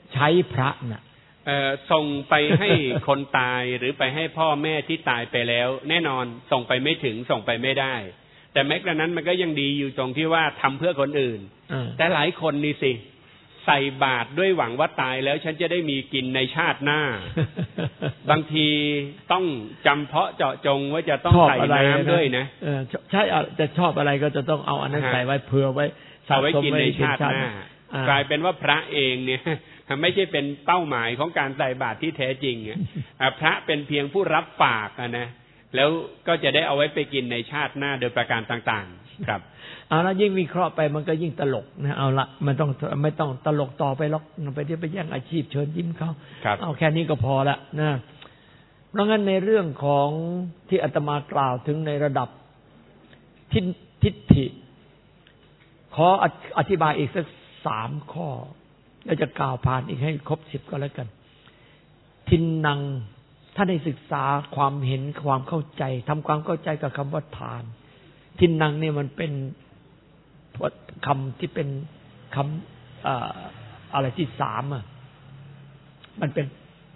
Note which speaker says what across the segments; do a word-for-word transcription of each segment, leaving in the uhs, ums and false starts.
Speaker 1: ใช้พระน่ะ
Speaker 2: เอ่อส่งไปให้คนตายหรือไปให้พ่อแม่ที่ตายไปแล้วแน่นอนส่งไปไม่ถึงส่งไปไม่ได้แต่แม้กระนั้นมันก็ยังดีอยู่ตรงที่ว่าทำเพื่อคนอื่นแต่หลายคนนี่สิใส่บาตรด้วยหวังว่าตายแล้วฉันจะได้มีกินในชาติหน้า บางทีต้องจำเพาะเจาะจงว่าจะต้องใส่น้ำด้วยนะ
Speaker 1: ใช่จะชอบอะไรก็จะต้องเอาอันนั้นใส่ไว้เผื่อไว้
Speaker 2: เอาไว้กินในชาติหน้ากลายเป็นว่าพระเองเนี่ยไม่ใช่เป็นเป้าหมายของการใส่บาตรที่แท้จริงพระเป็นเพียงผู้รับฝากนะแล้วก็จะได้เอาไว้ไปกินในชาติหน้าโดยประการต่างๆครับ
Speaker 1: เอาละยิ่งวิเคราะห์ไปมันก็ยิ่งตลกนะเอาละมันต้องไม่ต้องตลกต่อไปหรอกไปที่ไปแย่งอาชีพเชิญยิ้มเขาเอาแค่นี้ก็พอละนะเพราะงั้นในเรื่องของที่อาตมากล่าวถึงในระดับทิฏฐิขออธิบายอีกสักสามข้อแล้วจะกล่าวผ่านอีกให้ครบสิบก็แล้วกันทินนังถ้าได้ศึกษาความเห็นความเข้าใจทำความเข้าใจกับคำว่าทานทินนังเนี่ยมันเป็นคำที่เป็นคำออะไรที่สามอ่ะมันเป็น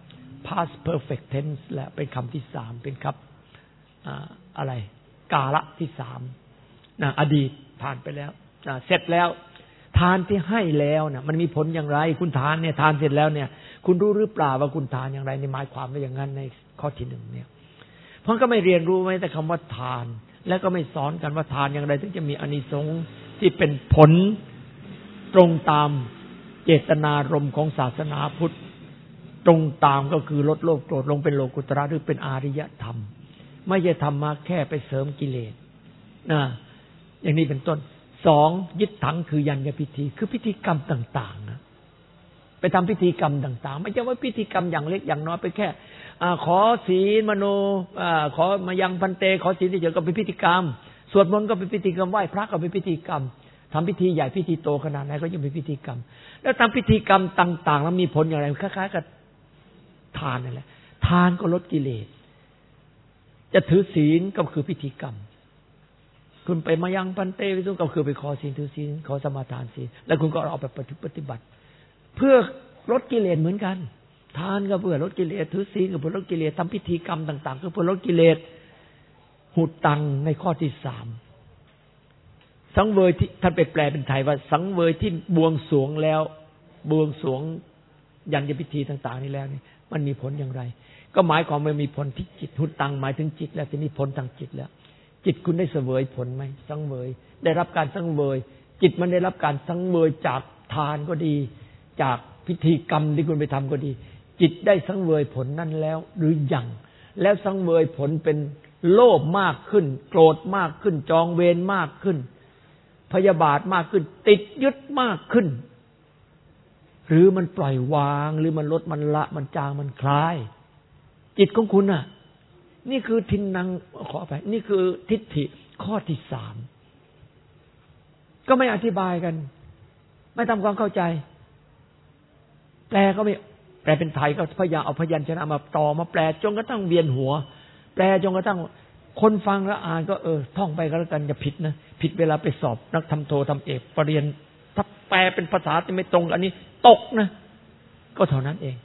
Speaker 1: past perfect tense และเป็นคำที่สามเป็นคำอะไรกาละที่สามนะอดีตผ่านไปแล้วเสร็จแล้วทานที่ให้แล้วนะมันมีผลอย่างไรคุณทานเนี่ยทานเสร็จแล้วเนี่ยคุณรู้หรือเปล่าว่าคุณทานอย่างไรในหมายความว่าอย่างนั้นในข้อที่หนึ่งเนี่ยเพราะก็ไม่เรียนรู้ไว้แต่คำว่าทานแล้วก็ไม่สอนกันว่าทานอย่างไรถึงจะมีอานิสงส์ที่เป็นผลตรงตามเจตนารมณ์ของศาสนาพุทธตรงตามก็คือลดโลภโกรธลงเป็นโลกุตระหรือเป็นอริยธรรมไม่ใช่ทำมาแค่ไปเสริมกิเลสนะอย่างนี้เป็นต้นสองยึดถังคือยัญญพิธีคือพิธีกรรมต่างๆนะไปทำพิธีกรรมต่างๆไม่ใช่ว่าพิธีกรรมอย่างเล็กอย่างน้อยไปแค่ขอศีลมโนขอมายังพันเตขอศีลเฉยๆก็เป็นพิธีกรรมสวดมนต์ก็เป็นพิธีกรรมไหว้พระก็เป็นพิธีกรรมทำพิธีใหญ่พิธีโตขนาดไหนก็ยังเป็นพิธีกรรมแล้วทำพิธีกรรมต่างๆแล้วมีผลอย่างไรคล้ายๆกับทานนั่นแหละทานก็ลดกิเลสจะถือศีลก็คือพิธีกรรมคุณไปมายังพันเตวิสุก็คือไปขอศีลถือศีลขอสมาทานศีลแล้วคุณก็เอาไปปฏิบัติเพื่อลดกิเลสเหมือนกันทานก็เพื่อลดกิเลสถือศีลก็เพื่อลดกิเลสทำพิธีกรรมต่างๆก็เพื่อลดกิเลสหุตังในข้อที่สามสังเวยที่ท่านไปแปลเป็นไทยว่าสังเวยที่บวงสรวงแล้วบวงสรวงยัญญพิธีต่างๆนี่แล้วนี่มันมีผลอย่างไรก็หมายความว่ามีผลที่จิตหุตังหมายถึงจิตแล้วจะมีผลทางจิตแล้วจิตคุณได้เสวยผลไหมสังเวยได้รับการสังเวยจิตมันได้รับการสังเวยจากทานก็ดีจากพิธีกรรมที่คุณไปทำก็ดีจิตได้สังเวยผลนั่นแล้วหรือยังแล้วสังเวยผลเป็นโลภมากขึ้นโกรธมากขึ้นจองเวรมากขึ้นพยาบาทมากขึ้นติดยึดมากขึ้นหรือมันปล่อยวางหรือมันลดมันละมันจางมันคลายจิตของคุณน่ะนี่คือทินนังขอไปนี่คือทิฏฐิข้อที่สามก็ไม่อธิบายกันไม่ทำความเข้าใจแปลก็ไม่แปลเป็นไทยก็พยายามเอาพยัญชนะมาต่อมาแปลจนกระทั่งเวียนหัวแปลจนกระทั่งคนฟังแล้วอ่านก็เออท่องไปก็แล้วกันอย่าผิดนะผิดเวลาไปสอบนักทำโททำเอกปรริญญาถ้าแปลเป็นภาษาที่ไม่ตรงอันนี้ตกนะก็เท่านั้นเอง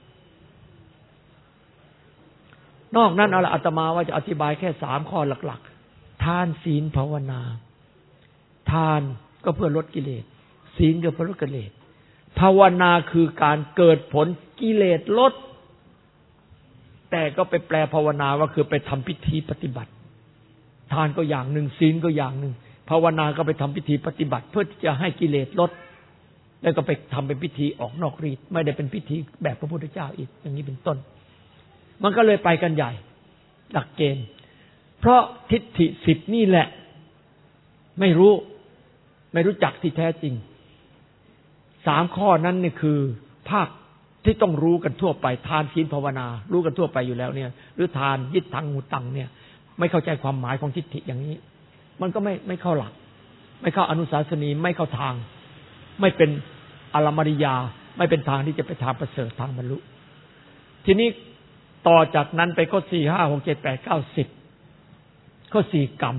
Speaker 1: นอกนั้นเอาละอาตมาว่าจะอธิบายแค่สามข้อหลักๆทานศีลภาวนาทานก็เพื่อลดกิเลสศีลก็เพื่อลดกิเลสภาวนาคือการเกิดผลกิเลสลดแต่ก็ไปแปลภาวนาว่าคือไปทำพิธีปฏิบัติทานก็อย่างหนึ่งศีลก็อย่างหนึ่งภาวนาก็ไปทำพิธีปฏิบัติเพื่อที่จะให้กิเลสลดแล้วก็ไปทำเป็นพิธีออกนอกฤทธิ์ไม่ได้เป็นพิธีแบบพระพุทธเจ้าอีกอย่างนี้เป็นต้นมันก็เลยไปกันใหญ่หลักเกณฑ์เพราะทิฏฐิสิบนี่แหละไม่รู้ไม่รู้จักที่แท้จริงสามข้อนั้นนี่คือภาคที่ต้องรู้กันทั่วไปทานศีลภาวนารู้กันทั่วไปอยู่แล้วเนี่ยหรือทานยึดถังหูตังเนี่ยไม่เข้าใจความหมายของทิฏฐิอย่างนี้มันก็ไม่ไม่เข้าหลักไม่เข้าอนุสาสนีไม่เข้าทางไม่เป็นอรมริยาไม่เป็นทางที่จะไปทางประเสริฐทางบรรลุทีนี้ต่อจากนั้นไปข้อสี่ห้าหกเจ็ดแปดเก้าสิบข้อสี่กรรม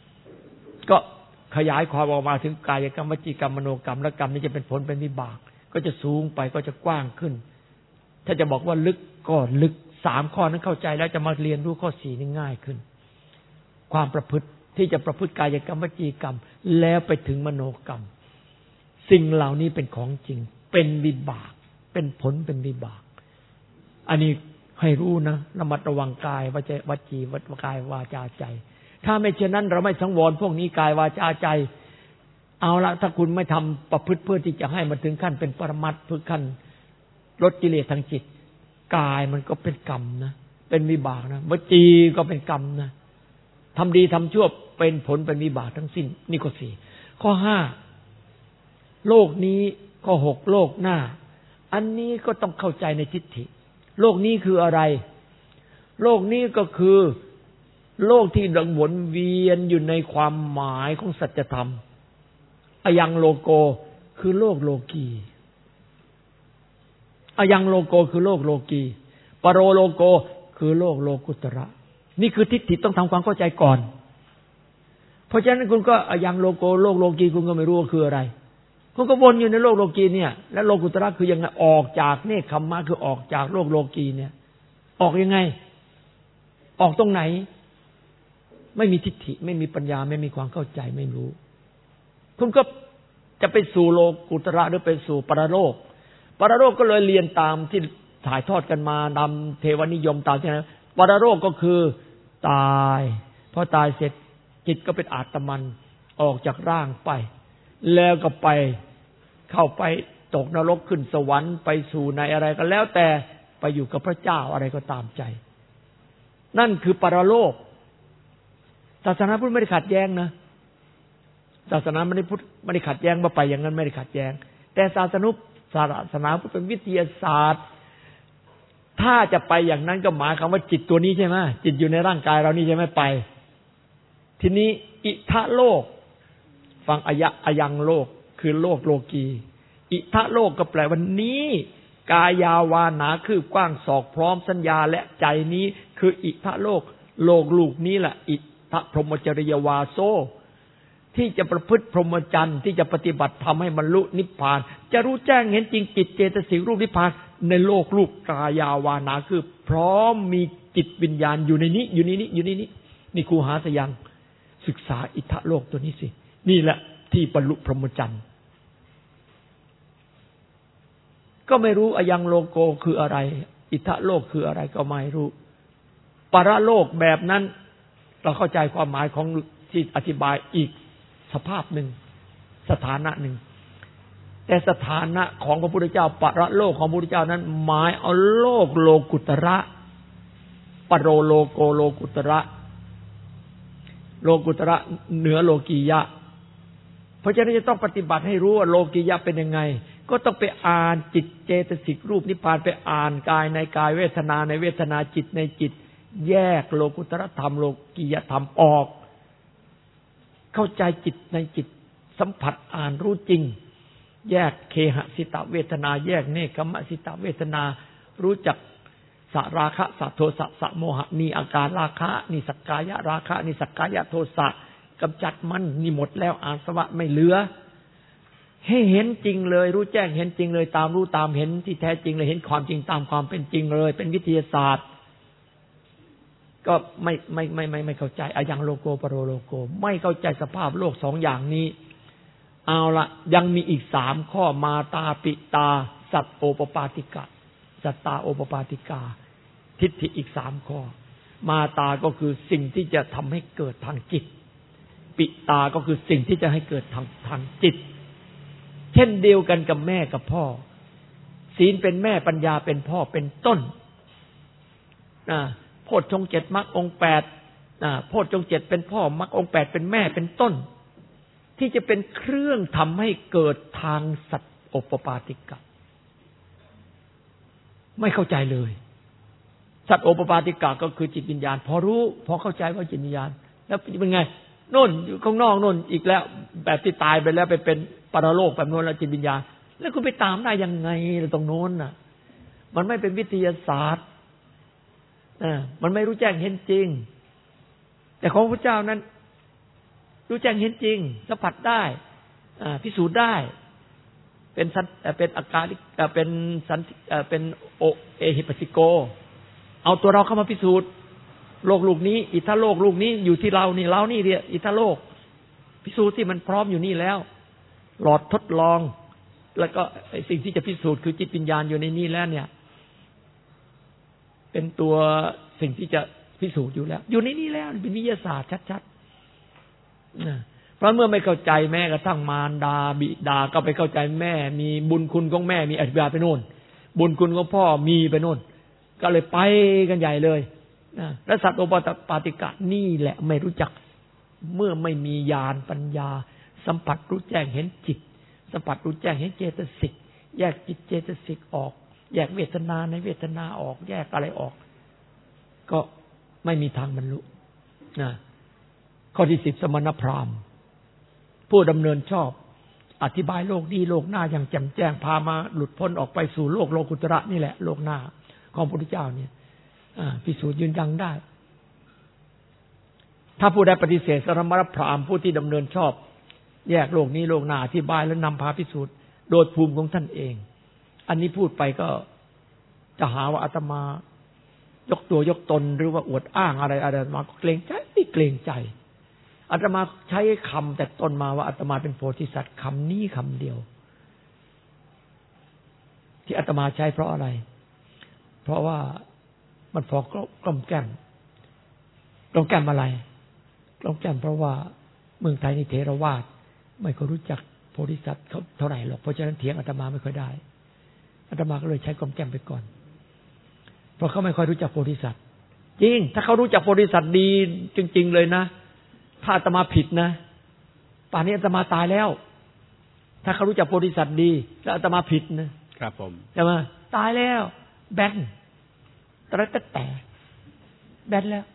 Speaker 1: ก็ขยายความออกมาถึงกายกรรมวจีกรรมมโนกรรมและกรรมนี้จะเป็นผลเป็นวิบากก็ก็จะสูงไปก็จะกว้างขึ้นถ้าจะบอกว่าลึกก็ลึกสามข้อนั้นเข้าใจแล้วจะมาเรียนรู้ข้อสี่นี่ง่ายขึ้นความประพฤติที่จะประพฤติกายกรรมวจีกรรมแล้วไปถึงมโนกรรมสิ่งเหล่านี้เป็นของจริงเป็นวิบากเป็นผลเป็นวิบากอันนี้ให้รู้นะระมัดระวังกายวาจาวจีวกายวาจาใจถ้าไม่เช่นนั้นเราไม่สังวรพวกนี้กายวาจาใจเอาละถ้าคุณไม่ทำประพฤติเพื่อที่จะให้มันถึงขั้นเป็นปรมัตถ์เพื่อขั้นลดกิเลสทางจิตกายมันก็เป็นกรรมนะเป็นวิบากนะวจีก็เป็นกรรมนะทำดีทำชั่วเป็นผลเป็นวิบากทั้งสิ้นนี่ข้อสี่ข้อห้าโลกนี้ข้อหกโลกหน้าอันนี้ก็ต้องเข้าใจในทิฏฐิโลกนี้คืออะไรโลกนี้ก็คือโลกที่ดังวนเวียนอยู่ในความหมายของสัจธรรมอยังโลโกคือโลกโลกีอยังโลโกคือโลกโลกีปโรโลโกคือโลกโลกุตระนี่คือทิฏฐิต้องทำความเข้าใจก่อนเพราะฉะนั้นคุณก็อยังโลโกโลกโลกีคุณก็ไม่รู้ว่าคืออะไรคุณก็วนอยู่ในโลกโลกีเนี่ยแล้วโลกุตระคือยังไงออกจากเนคขมมะคือออกจากโลกโลกีเนี่ยออกยังไงออกตรงไหนไม่มีทิฏฐิไม่มีปัญญาไม่มีความเข้าใจไม่รู้คุณก็จะไปสู่โลกุตระหรือไปสู่ปรโลกปรโลกก็เลยเรียนตามที่ถ่ายทอดกันมานำเทวนิยมตามที่นั้นปรโลกก็คือตายพอตายเสร็จจิตก็เป็นอาตมันออกจากร่างไปแล้วก็ไปเข้าไปตกนรกขึ้นสวรรค์ไปสู่ในอะไรก็แล้วแต่ไปอยู่กับพระเจ้าอะไรก็ตามใจนั่นคือปรโลกศาสนาพุทธไม่ได้ขัดแย้งนะศาสนาไม่ได้พุทธไม่ได้ขัดแย้งว่าไปอย่างนั้นไม่ได้ขัดแย้งแต่ศาสนุศาสนาพุทธเป็นวิทยาศาสตร์ถ้าจะไปอย่างนั้นก็หมายความว่าจิตตัวนี้ใช่ไหมจิตอยู่ในร่างกายเรานี่ใช่ไหมไปทีนี้อิทะโลกฟังอายะอยังโลกคือโลกโลกีอิทะโลกก็แปลว่านี้กายาวานาคือกว้างศอกพร้อมสัญญาและใจนี้คืออิทะโลกโลกลูกนี้แหละอิทะพรหมจริยวาโซที่จะประพฤติพรหมจรรย์ที่จะปฏิบัติทำให้บรรลุนิพพานจะรู้แจ้งเห็นจริงจิตเจตสิกรูปนิพพานในโลกรูปกายาวานาคือพร้อมมีจิตวิญญาณอยู่ในนี้อยู่ในนี้อยู่ในนี้นี่ครูหาสยังศึกษาอิทะโลกตัวนี้สินี่แหละที่บรรลุพรหมจรรย์ก็ไม่รู้อยังโลโกคืออะไรอิทะโลกคืออะไรก็ไม่รู้ปรโลกแบบนั้นเราเข้าใจความหมายของที่อธิบายอีกสภาพหนึ่งสถานะหนึ่งแต่สถานะของพระพุทธเจ้าปรโลกของพระพุทธเจ้านั้นหมายเอาโลกโลกุตระปโรโลโกโลกุตระโลกุตระเหนือโลกียะเพราะฉะนั้นจะต้องปฏิบัติให้รู้ว่าโลกียะเป็นยังไงก็ต้องไปอ่านจิตเจตสิกรูปนิพพานไปอ่านกายในกายเวทนาในเวทนาจิตในจิตแยกโลกุตระธรรมโลกียธรรมออกเข้าใจจิตในจิตสัมผัสอ่านรู้จริงแยกเคหสิตเวทนาแยกเนกขมสิตเวทนารู้จักสราคะสัทโทสะสะโมหะนี่อาการราคะนี่สักกายะราคะนี่สักกายะโทสะกำจัดมันนี่หมดแล้วอาสวะไม่เหลือให้เห็นจริงเลยรู้แจ้งเห็นจริงเลยตามรู้ตามเห็นที่แท้จริงเลยเห็นความจริงตามความเป็นจริงเลยเป็นวิทยาศาสตร์ก็ไม่ไม่ไม่ไม่ไม่เข้าใจอะยังโลโกปโรโลโกไม่เข้าใจสภาพโลกสองอย่างนี้เอาละยังมีอีกสามข้อมาตาปิตาสัตโอปปาติกะสัตตาโอปปาติกาทิฏฐิอีกสามข้อมาตาก็คือสิ่งที่จะทำให้เกิดทางจิตปิตาก็คือสิ่งที่จะให้เกิดทางทางจิตเช่นเดียวกันกับแม่กับพ่อศีลเป็นแม่ปัญญาเป็นพ่อเป็นต้นนะโพชฌงค์เจ็ดมรรคองค์แปดนะโพชฌงค์เจ็ดเป็นพ่อมรรคองค์แปดเป็นแม่เป็นต้นที่จะเป็นเครื่องทำให้เกิดทางสัตว์โอปปาติกะไม่เข้าใจเลยสัตว์โอปปาติกะก็คือจิตวิญญาณพอรู้พอเข้าใจว่าจิตวิญญาณแล้วเป็นไงโน่นอยู่ข้างนอกโน่นอีกแล้วแบบที่ตายไปแล้วไปเป็นปรโลกแบบโน้นแล้วจิตวิญญาณแล้วคุณไปตามได้ยังไงตรงโน้นน่ะมันไม่เป็นวิทยาศาสตร์อ่ามันไม่รู้แจ้งเห็นจริงแต่ของพระเจ้านั้นรู้แจ้งเห็นจริงสัมผัสได้อ่าพิสูจน์ได้เป็นสันเป็นอาการเป็นสันเป็นโอเอหิปัสสิโกเอาตัวเราเข้ามาพิสูจน์โลกลูกนี้อิทธโลกลูกนี้อยู่ที่เรานี่เรานี่เดียอิทธโลกพิสูจน์ที่มันพร้อมอยู่นี่แล้วหลอดทดลองแล้วก็ไอ้สิ่งที่จะพิสูจน์คือจิตวิญญาณอยู่ในนี้แล้วเนี่ยเป็นตัวสิ่งที่จะพิสูจน์อยู่แล้วอยู่ในนี้แล้วเป็นวิทยาศาสตร์ชัดๆนะเพราะเมื่อไม่เข้าใจแม่กระทั่งมารดาบิดาก็ไปเข้าใจแม่มีบุญคุณของแม่มีอธิบายไปโน่นบุญคุณของพ่อมีไปโน่นก็เลยไปกันใหญ่เลยนะและสัตว์โอปาติกะนี่แหละไม่รู้จักเมื่อไม่มีญาณปัญญาสัมผัสรู้แจ้งเห็นจิตสัมผัสรู้แจ้งเห็นเจตสิกแยกจิตเจตสิกออกแยกเวทนาในเวทนาออกแยกอะไรออกก็ไม่มีทางบรรลุนะข้อที่สิบสมณพราหมณ์ผู้ดำเนินชอบอธิบายโลกนี้โลกหน้าอย่างแจ่มแจ้งพามาหลุดพ้นออกไปสู่โลกโลกุตระนี่แหละโลกหน้าของพระพุทธเจ้าเนี่ยพิสูจน์ยืนยันได้ถ้าผู้ใดปฏิเสธสมณพราหมณ์ผู้ที่ดำเนินชอบแยกโลกนี้โลกหน้าอธิบายแล้วนำพาพิสูจน์โดยภูมิของท่านเองอันนี้พูดไปก็จะหาว่าอาตมายกตัวยกตนหรือว่าอวดอ้างอะไรอะไรมาเกรงใจไม่เกรงใจอาตมาใช้คำแต่ต้นมาว่าอาตมาเป็นโพธิสัตว์คำนี้คำเดียวที่อาตมาใช้เพราะอะไรเพราะว่ามันพอกล่อมแก้มกล่อมแก้มอะไรกล่อมแก้มเพราะว่าเมืองไทยนี่เถรวาทไม่ค่อยรู้จักโพธิสัตว์เขาเท่าไหร่หรอกเพราะฉะนั้นเถียงอาตมาไม่ค่อยได้อาตมาก็เลยใช้กล่อมแก้มไปก่อนเพราะเขาไม่ค่อยรู้จักโพธิสัตว์จริงถ้าเขารู้จักโพธิสัตว์ดีจริงๆเลยนะถ้าอาตมาผิดนะป่านนี้อาตมาตายแล้วถ้าเขารู้จักโพธิสัตว์ดีแล้วอาตมาผิดนะครับผมใช่ไหมตายแล้วแบนตระแต่แต่แบนแล้ว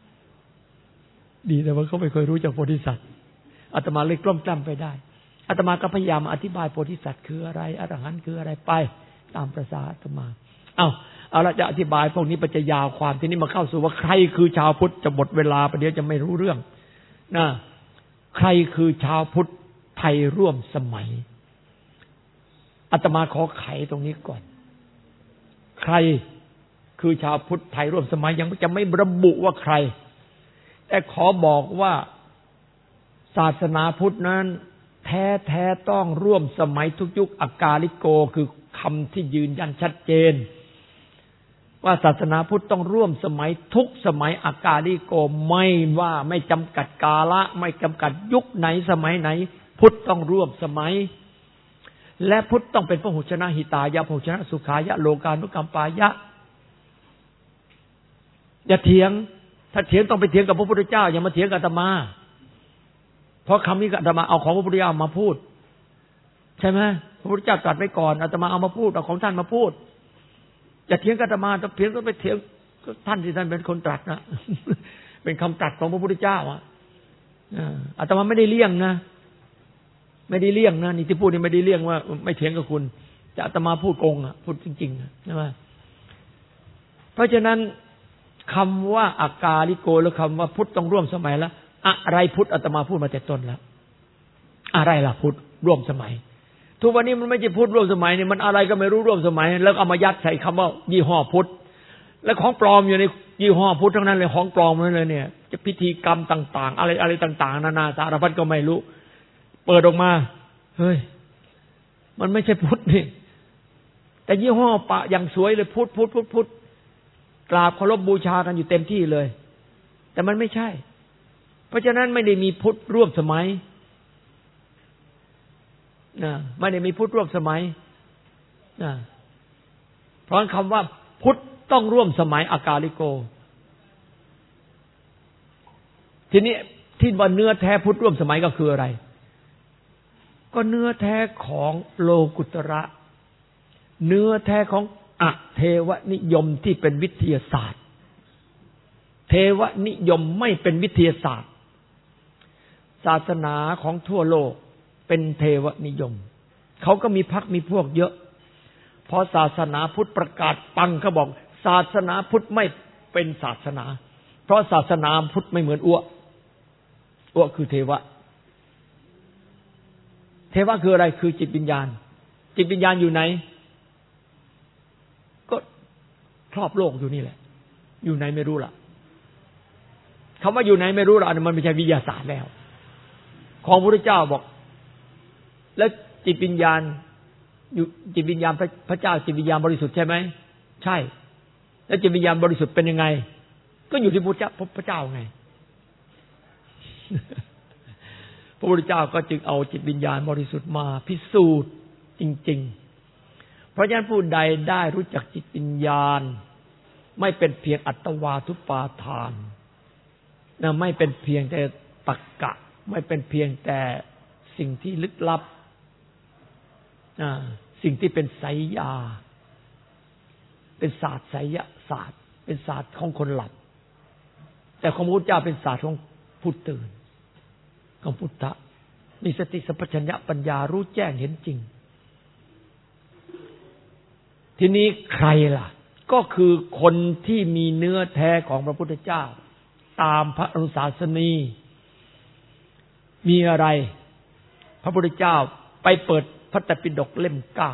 Speaker 1: ดีแต่ว่าเขาไม่เคยรู้จักโพธิสัตว์อาตมาเลยกล้มกล้ำไปได้อาตมาก็พยายามอธิบายโพธิสัตว์คืออะไรอรหันต์คืออะไรไปตามประสาอาตมาเอ้าเอาละจะอธิบายพวกนี้ไปจะยาวความทีนี้มาเข้าสู่ว่าใครคือชาวพุทธจะหมดเวลาประเดี๋ยวจะไม่รู้เรื่องนะใครคือชาวพุทธไทยร่วมสมัยอาตมาขอไขตรงนี้ก่อนใครคือชาวพุทธไทยร่วมสมัยยังจะไม่ระบุว่าใครแต่ขอบอกว่าศาสนาพุทธนั้นแท้แท้ต้องร่วมสมัยทุกยุคอากาลิโกคือคำที่ยืนยันชัดเจนว่าศาสนาพุทธต้องร่วมสมัยทุกสมัยอากาลิโกไม่ว่าไม่จำกัดกาละไม่จำกัดยุคไหนสมัยไหนพุทธต้องร่วมสมัยและพุทธต้องเป็นพหุชนะหิตายะพหุชนะสุขายะโลกานุกัมปายะอย่าเถียงถ้าเถียงต้องไปเถียงกับพระพุทธเจ้าอย่ามาเถียงกับอาตมาเพราะคำนี้อาตมาเอาของพระพุทธเจ้ามาพูดใช่ไหมพระพุทธเจ้าตรัสไว้ก่อนอาตมาเอามาพูดเอาของท่านมาพูดอย่าเถียงกับอาตมาถ้าเถียงก็ไปเถียงท่านที่ท่านเป็นคนตรัสนะเป็นคำตรัสของพระพุทธเจ้าอ่ะอาตมาไม่ได้เลี่ยงนะไม่ได้เลี่ยงนะนี่ที่พูดนี่ไม่ได้เลี่ยงว่าไม่เถียงกับคุณแต่อาตมาพูดโกงอ่ะพูดจริงๆใช่ไหมเพราะฉะนั้นคำว่าอากาลิโกหรือคำว่าพุทธต้องร่วมสมัยแล้วอะไรพุทธอาตมาพูดมาแต่ต้นแล้วอะไรล่ะพุทธร่วมสมัยทุกวันนี้มันไม่ใช่พุทธร่วมสมัยนี่มันอะไรก็ไม่รู้ร่วมสมัยแล้วเอามายัดใส่คำว่ายี่ห้อพุทธแล้วของปลอมอยู่ในยี่ห้อพุทธทั้งนั้นเลยของปลอมนั่นเลยเนี่ยจะพิธีกรรมต่างๆอะไรอะไรต่างๆนานาสารพัดก็ไม่รู้เปิดออกมาเฮ้ยมันไม่ใช่พุทธนี่แต่ยี่ห้อปะอย่างสวยเลยพุทธพุทธพุทธพุทธกราบเคารพบูชากันอยู่เต็มที่เลยแต่มันไม่ใช่เพราะฉะนั้นไม่ได้มีพุทธร่วมสมัยนะไม่ได้มีพุทธร่วมสมัยนะเพราะคำว่าพุทธต้องร่วมสมัยอากาลิโกทีนี้ที่ว่าเนื้อแท้พุทธร่วมสมัยก็คืออะไรก็เนื้อแท้ของโลกุตระเนื้อแท้ของอเทวนิยมที่เป็นวิทยาศาสตร์เทวนิยมไม่เป็นวิทยาศาสตร์ศาสนาของทั่วโลกเป็นเทวนิยมเขาก็มีพรรคมีพวกเยอะพอศาสนาพุทธประกาศปังเขาบอกศาสนาพุทธไม่เป็นศาสนาเพราะศาสนาพุทธไม่เหมือนอ้วอ้วคือเทวะเทวะคืออะไรคือจิตวิญญาณจิตวิญญาณอยู่ไหนก็ครอบโลกอยู่นี่แหละอยู่ไหนไม่รู้ล่ะคำว่าอยู่ไหนไม่รู้ล่ะมันไม่ใช่วิทยาศาสตร์แล้วของพระพุทธเจ้าบอกแล้วจิตวิญญาณอยู่จิตวิญญาณพระเจ้าจิตวิญญาณบริสุทธิ์ใช่ไหมใช่แล้วจิตวิญญาณบริสุทธิ์เป็นยังไงก็อยู่ที่พระเจ้าพระเจ้าไง พระพุทธเจ้าก็จึงเอาจิตวิญญาณบริสุทธิ์มาพิสูจน์จริงๆเพราะฉะนั้นผู้ใดได้รู้จักจิตวิญญาณไม่เป็นเพียงอัตวาทุปาทานนะไม่เป็นเพียงแต่ตรรกะไม่เป็นเพียงแต่สิ่งที่ลึกลับนะสิ่งที่เป็นไสยาเป็นศาสตร์ไสยศาสตร์เป็นศาสตร์ของคนหลับแต่ของพระพุทธเจ้าเป็นศาสตร์ของผู้ตื่นของพุทธะมีสติสัมปชัญญะปัญญารู้แจ้งเห็นจริงทีนี้ใครล่ะก็คือคนที่มีเนื้อแท้ของพระพุทธเจ้าตามพระอนุสาสนีมีอะไรพระพุทธเจ้าไปเปิดพระไตรปิฎกเล่มเก้า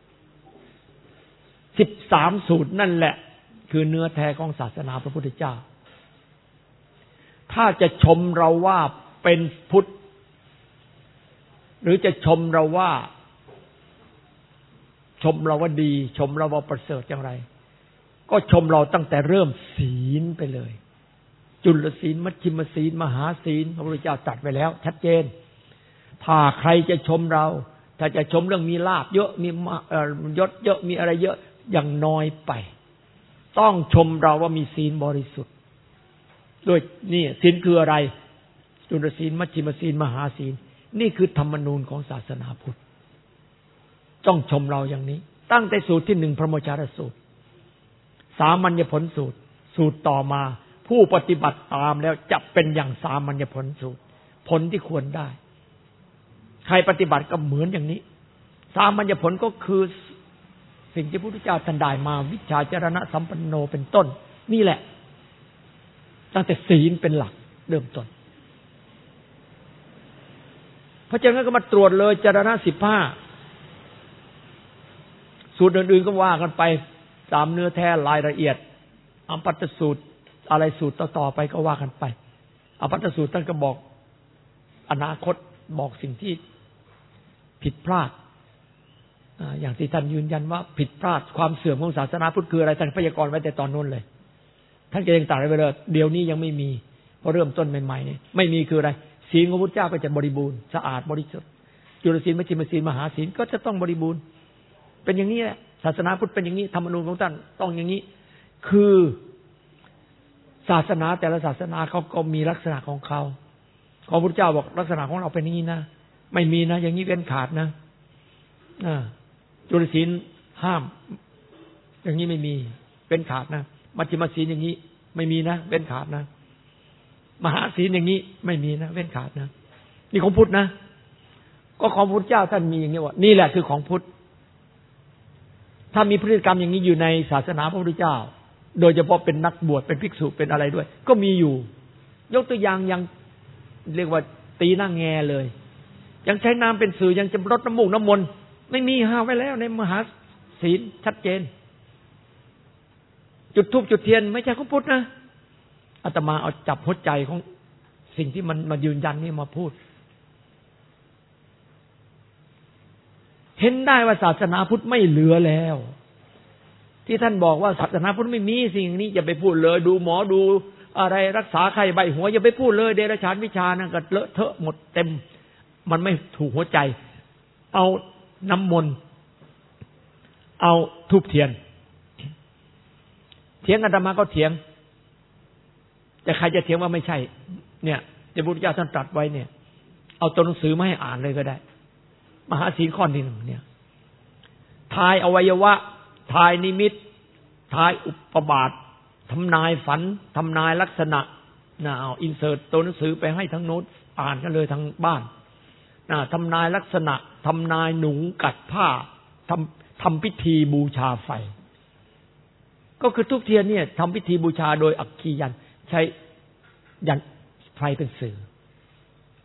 Speaker 1: สิบสามสูตรนั่นแหละคือเนื้อแท้ของศาสนาพระพุทธเจ้าถ้าจะชมเราว่าเป็นพุทธหรือจะชมเราว่าชมเราว่าดีชมเราว่าประเสริฐอย่างไรก็ชมเราตั้งแต่เริ่มศีลไปเลยจุลศีลมัชฌิมศีลมหาศีลพระพุทธเจ้าตรัสไว้แล้วชัดเจนถ้าใครจะชมเราถ้าจะชมเรื่องมีลาภเยอะมียศเยอะมีอะไรเยอะอย่างน้อยไปต้องชมเราว่ามีศีลบริสุทธิ์ด้วยนี่ศีลคืออะไรจุลศีลมัชฌิมศีลมหาศีลนี่คือธรรมนูญของศาสนาพุทธต้องชมเราอย่างนี้ตั้งแต่สูตรที่หนึ่งพรหมจารสูตรสามัญญผลสูตรสูตรต่อมาผู้ปฏิบัติตามแล้วจะเป็นอย่างสามัญญผลสูตรผลที่ควรได้ใครปฏิบัติก็เหมือนอย่างนี้สามัญญผลก็คือสิ่งที่พระพุทธเจ้าท่านได้มาวิชาจรณะสัมปันโนเป็นต้นนี่แหละตั้งแต่ศีลเป็นหลักเริ่มต้นเพราะฉะนั้นก็มาตรวจเลยจรณะสิบห้าสูตรอื่นๆก็ว่ากันไปตามเนื้อแท้รายละเอียดอปัตตสูตรอะไรสูตรต่อๆไปก็ว่ากันไปอปัตตสูตรท่านก็บอกอนาคตบอกสิ่งที่ผิดพลาดอย่างที่ท่านยืนยันว่าผิดพลาดความเสื่อมของศาสนาพุทธคืออะไรท่านพยากรณ์ไว้แต่ตอนนู้นเลยท่านก็ยังตรัสไว้เลยเดี๋ยวนี้ยังไม่มีเพราะเริ่มต้นใหม่ๆนี่ไม่มีคืออะไรศีลของพระพุทธเจ้าก็จะบริบูรณ์สะอาดบริสุทธิ์จุลศีลมัชฌิมศีลมหาศีลก็จะต้องบริบูรณ์เป็นอย่างนี้แหละศาสนาพุทธเป็นอย่างนี้ธรรมนูญของท่านต้องอย่างนี้คือศาสนาแต่ละศาสนาเขาก็มีลักษณะของเขาของพระพุทธเจ้าบอกลักษณะของเราเป็นอย่างนี้นะไม่มีนะอย่างนี้เว้นขาดนะอ่าจุลศีลห้ามอย่างนี้ไม่มีเว้นขาดนะมัชฌิมศีลอย่างนี้ไม่มีนะเว้นขาดนะมหาศีลอย่างนี้ไม่มีนะเว้นขาดนะนี่ของพุทธนะก็ของพระพุทธเจ้าท่านมีอย่างนี้ว่านี่แหละคือของพุทธถ้ามีพฤติกรรมอย่างนี้อยู่ในศาสนาพระพุทธเจ้าโดยเฉพาะเป็นนักบวชเป็นภิกษุเป็นอะไรด้วยก็มีอยู่ยกตัวอย่างยังเรียกว่าตีหน้าแงเลยยังใช้น้ำเป็นสื่อยังจะรดน้ำมูกน้ำมนต์ไม่มีห้ามไว้แล้วในมหาศีลชัดเจนจุดธูปจุดเทียนไม่ใช่ของพุทธนะอาตมาเอาจับหัวใจของสิ่งที่มันมายืนยันนี่มาพูดเห็นได้ว่าศาสนาพุทธไม่เหลือแล้วที่ท่านบอกว่าศาสนาพุทธไม่มีสิ่งนี้อย่าไปพูดเลยดูหมอดูอะไรรักษาไข้ใบหัวอย่าไปพูดเลยเดรัจฉานวิชานั่นก็เลอะเทอะหมดเต็มมันไม่ถูกหัวใจเอาน้ำมนต์เอาธูปเทียนเถียงอาตมาก็เถียงแต่ใครจะเถียงว่าไม่ใช่เนี่ยพระพุทธเจ้าท่านตรัสไว้เนี่ยเอาตัวหนังสือมาให้อ่านเลยก็ได้มหาศีลข้อที่หนึ่งเนี่ยทายอวัยวะทายนิมิตทายอุปบาททำนายฝันทำนายลักษณะนะเอาอินเสิร์ตตัวหนังสือไปให้ทั้งโน้ตอ่านกันเลยทางบ้านนะทำนายลักษณะทำนายหนูกัดผ้าทำทำพิธีบูชาไฟก็คือทุกเทียนเนี่ยทำพิธีบูชาโดยอัคคียันใช้ยันไฟเป็นสื่อ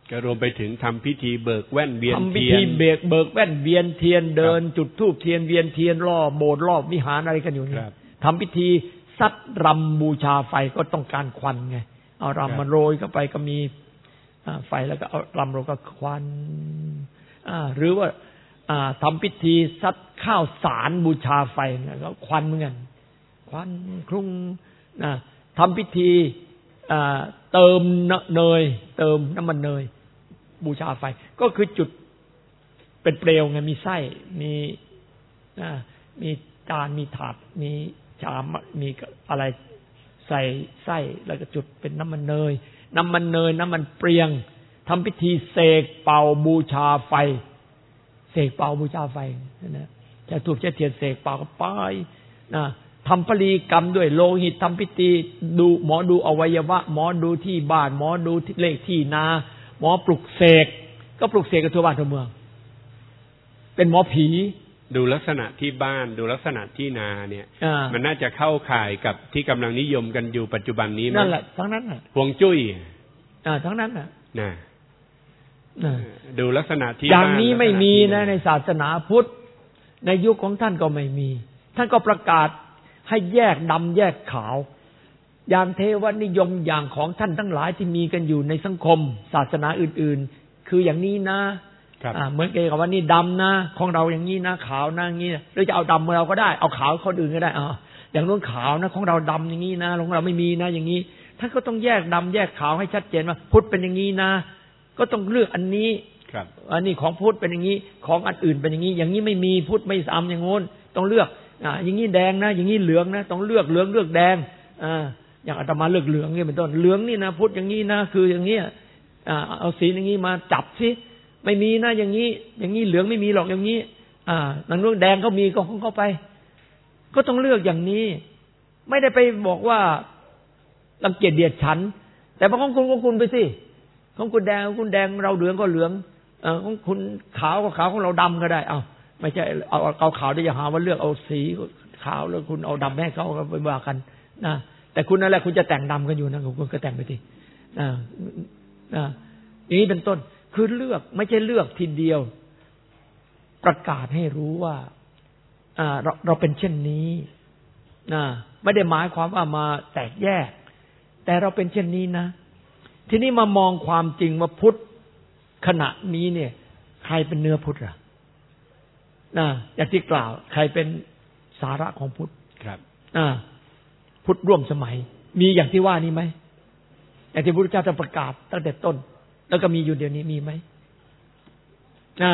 Speaker 2: ก็รวมไปถึงทำพิธีเบิกแว่นเวียนเทียน
Speaker 1: ทำพิธีเบิกเบิกแว่นเวียนเทียนเดินจุดธูปเทียนเวียนเทียนรอบโบสถ์รอบวิหารอะไรกันอยู่นี่ทำพิธีซัดรำบูชาไฟก็ต้องการควันไงเอารำมาโรยเข้าไปก็มีไฟแล้วก็เอารำโรยก็ควันหรือว่าทำพิธีซัดข้าวสารบูชาไฟก็ควันเหมือนกันควันคลุ้งทำพิธีเติมเนยเติมน้ำมันเนยบูชาไฟก็คือจุดเป็นเปลวไงมีไส้มีมีจานมีถาดมีชามมีอะไรใส่ไส้แล้วก็จุดเป็นน้ำมันเนยน้ำมันเนยน้ำมันเปรียงทำพิธีเสกเป่าบูชาไฟเสกเป่าบูชาไฟนะจะถูกจะเทียนเสกเป่าก็ไปนะทำปรีกรรมด้วยโลหิตทำพิธีดูหมอดูอวัยวะหมอดูที่บ้านหมอดูเลขที่นาหมอปลุกเสกก็ปลุกเสกกันทั่วบ้านทั่วเมืองเป็นหมอผี
Speaker 2: ดูลักษณะที่บ้านดูลักษณะที่นาเนี่ยมันน่าจะเข้าข่ายกับที่กำลังนิยมกันอยู่ปัจจุบันนี้
Speaker 1: นั่นแหละทั้งนั้นน่ะ
Speaker 2: ฮวงจุ้ย
Speaker 1: อ่าทั้งนั้นน่ะ
Speaker 2: นะดูลักษณะที่
Speaker 1: อย่างนี้ไม่มีนะในศาสนาพุทธในยุคของท่านก็ไม่มีท่านก็ประกาศให้แยกดำแยกขาวอย่างเทวนิยมอย่างของท่านทั้งหลายที่มีกันอยู่ในสังคมศาสนาอื่นๆคืออย่างนี้นะเหมือนกับว่านี่ดำนะของเราอย่างนี้นะขาวนะอย่างนี้หรือจะเอาดำเราก็ได้เอาขาวคนอื่นก็ได้อ่าอย่างนู้นขาวนะของเราดำอย่างนี้นะของเราไม่มีนะอย่างนี้ท่านก็ต้องแยกดำแยกขาวให้ชัดเจนว่าพุทธเป็นอย่างนี้นะก็ต้องเลือกอันนี้อันนี้ของพุทธเป็นอย่างนี้ของอันอื่นเป็นอย่างนี้อย่างนี้ไม่มีพุทธไม่ซ้ำอย่างงู้นต้องเลือกอ่าอย่างนี้แดงนะอย่างนี้เหลืองนะต้องเลือกเหลืองเลือกแดงอ่าอย่างอาตมาเลือกเหลืองนี่เป็นต้นเหลืองนี่นะพุทธอย่างนี้นะคืออย่างนี้อ่าเอาสีอย่างนี้มาจับสิไม่มีนะอย่างนี้อย่างนี้เหลืองไม่มีหรอกอย่างนี้อ่านั่นเรื่องแดงเขามีก็ของเขาไปก็ต้องเลือกอย่างนี้ไม่ได้ไปบอกว่ารังเกียจเดียดฉันแต่บางของคุณก็คุณไปสิของคุณแดงคุณแดงเราเหลืองก็เหลืองเอ่อของคุณขาวก็ขาวของเราดำก็ได้เอ้าไม่ใช่เอาเอาขาวได้อย่าหาว่าเลือกเอาสีขาวแล้วคุณเอาดำให้เขาไปว่ากันนะแต่คุณนั่นแหละคุณจะแต่งดำกันอยู่นะคุณก็แต่งไปสิอ่าอ่าอย่างนี้เป็นต้นคือเลือกไม่ใช่เลือกทีเดียวประกาศให้รู้ว่าอ่าเราเราเป็นเช่นนี้นะไม่ได้หมายความว่ามาแตกแยกแต่เราเป็นเช่นนี้นะทีนี้มามองความจริงว่าพุทธขณะนี้เนี่ยใครเป็นเนื้อพุทธล่ะนะอย่างที่กล่าวใครเป็นสาระของพุทธ
Speaker 2: ครับ
Speaker 1: อ่าพุทธร่วมสมัยมีอย่างที่ว่านี้ไหมอย่างที่พระพุทธเจ้าจะประกาศตั้งแต่ต้นแล้วก็มีอยู่เดี๋ยวนี้มีไหมอ่า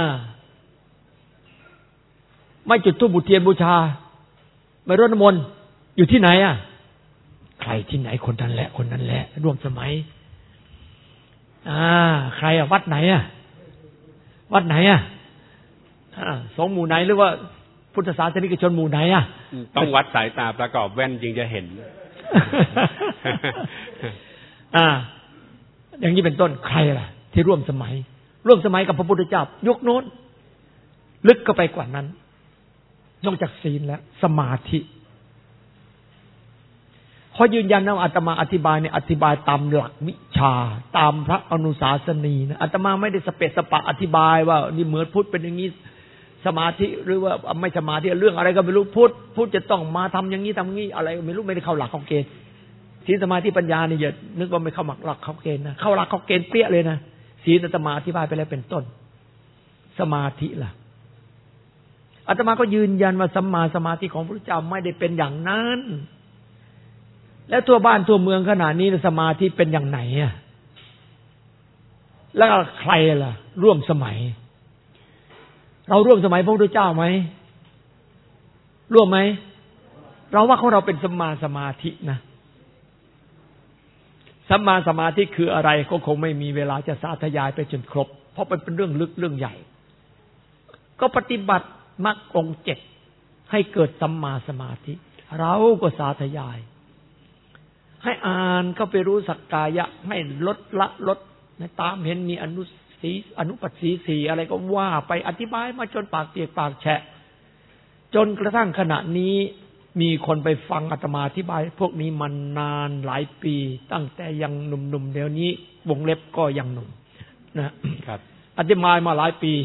Speaker 1: ไม่จุดธูปบูชาบูชาไม่รดน้ำมนต์อยู่ที่ไหนอ่ะใครที่ไหนคนนั้นแหละคนนั้นแหละร่วมสมัยอ่าใครอ่ะวัดไหนอ่ะวัดไหนอ่ะอ่าสงฆ์หมู่ไหนหรือว่าพุทธศาสนิกชนหมู่ไหนอ่ะ
Speaker 2: ต้องวัดสายตาประกอบแว่นจึงจะเห็น
Speaker 1: อ่าอย่างนี้เป็นต้นใครล่ะที่ร่วมสมัยร่วมสมัยกับพระพุทธเจ้ายุคโน้นลึกเข้าไปกว่านั้นนอกจากศีลแล้วสมาธิขอยืนยันนะอาตมาอธิบายเนี่ยอธิบายตามหลักวิชาตามพระอนุสาสนีนะอาตมาไม่ได้สเปะสปะอธิบายว่านี่เหมือนพุทธเป็นอย่างนี้สมาธิหรือว่าไม่สมาธิเรื่องอะไรก็ไม่รู้พุทธพุทธจะต้องมาทำอย่างนี้ทำอย่างนี้อะไรไม่รู้ไม่ได้เข้าหลักเข้าเกณฑ์ศีลสมาธิปัญญานี่อย่านึกว่าไม่เข้าหลักเข้าเกณฑ์นะเข้าหลักเข้าเกณฑ์เปี้ยเลยนะศีลอาตมาอธิบายไปแล้วเป็นต้นสมาธิล่ะอาตมาก็ยืนยันว่าสัมมาสมาธิของพระพุทธเจ้าไม่ได้เป็นอย่างนั้นแล้วทั่วบ้านทั่วเมืองขนาดนี้สมาธิเป็นอย่างไหนอ่ะแล้วใครล่ะร่วมสมัยเราร่วมสมัยพระพุทธเจ้าไหมร่วมไหมเราว่าของเราเป็นสัมมาสมาธินะสัมมาสมาธิคืออะไรก็คงไม่มีเวลาจะสาธยายไปจนครบเพราะมันเป็นเรื่องลึกเรื่องใหญ่ก็ปฏิบัติมรรคองค์เจ็ดให้เกิดสัมมาสมาธิเราก็สาธยายให้อ่านเข้าไปรู้สักกายะให้ลดละลดตามเห็นมีอนุสีอนุปัสสีสีอะไรก็ว่าไปอธิบายมาจนปากเปียกปากแฉะจนกระทั่งขณะนี้มีคนไปฟังอาตมาอธิบายพวกนี้มานานหลายปีตั้งแต่ยังหนุ่มๆเดี๋ยวนี้วงเล็บก็ยังหนุ่มนะครับอธิบายมาหลายปี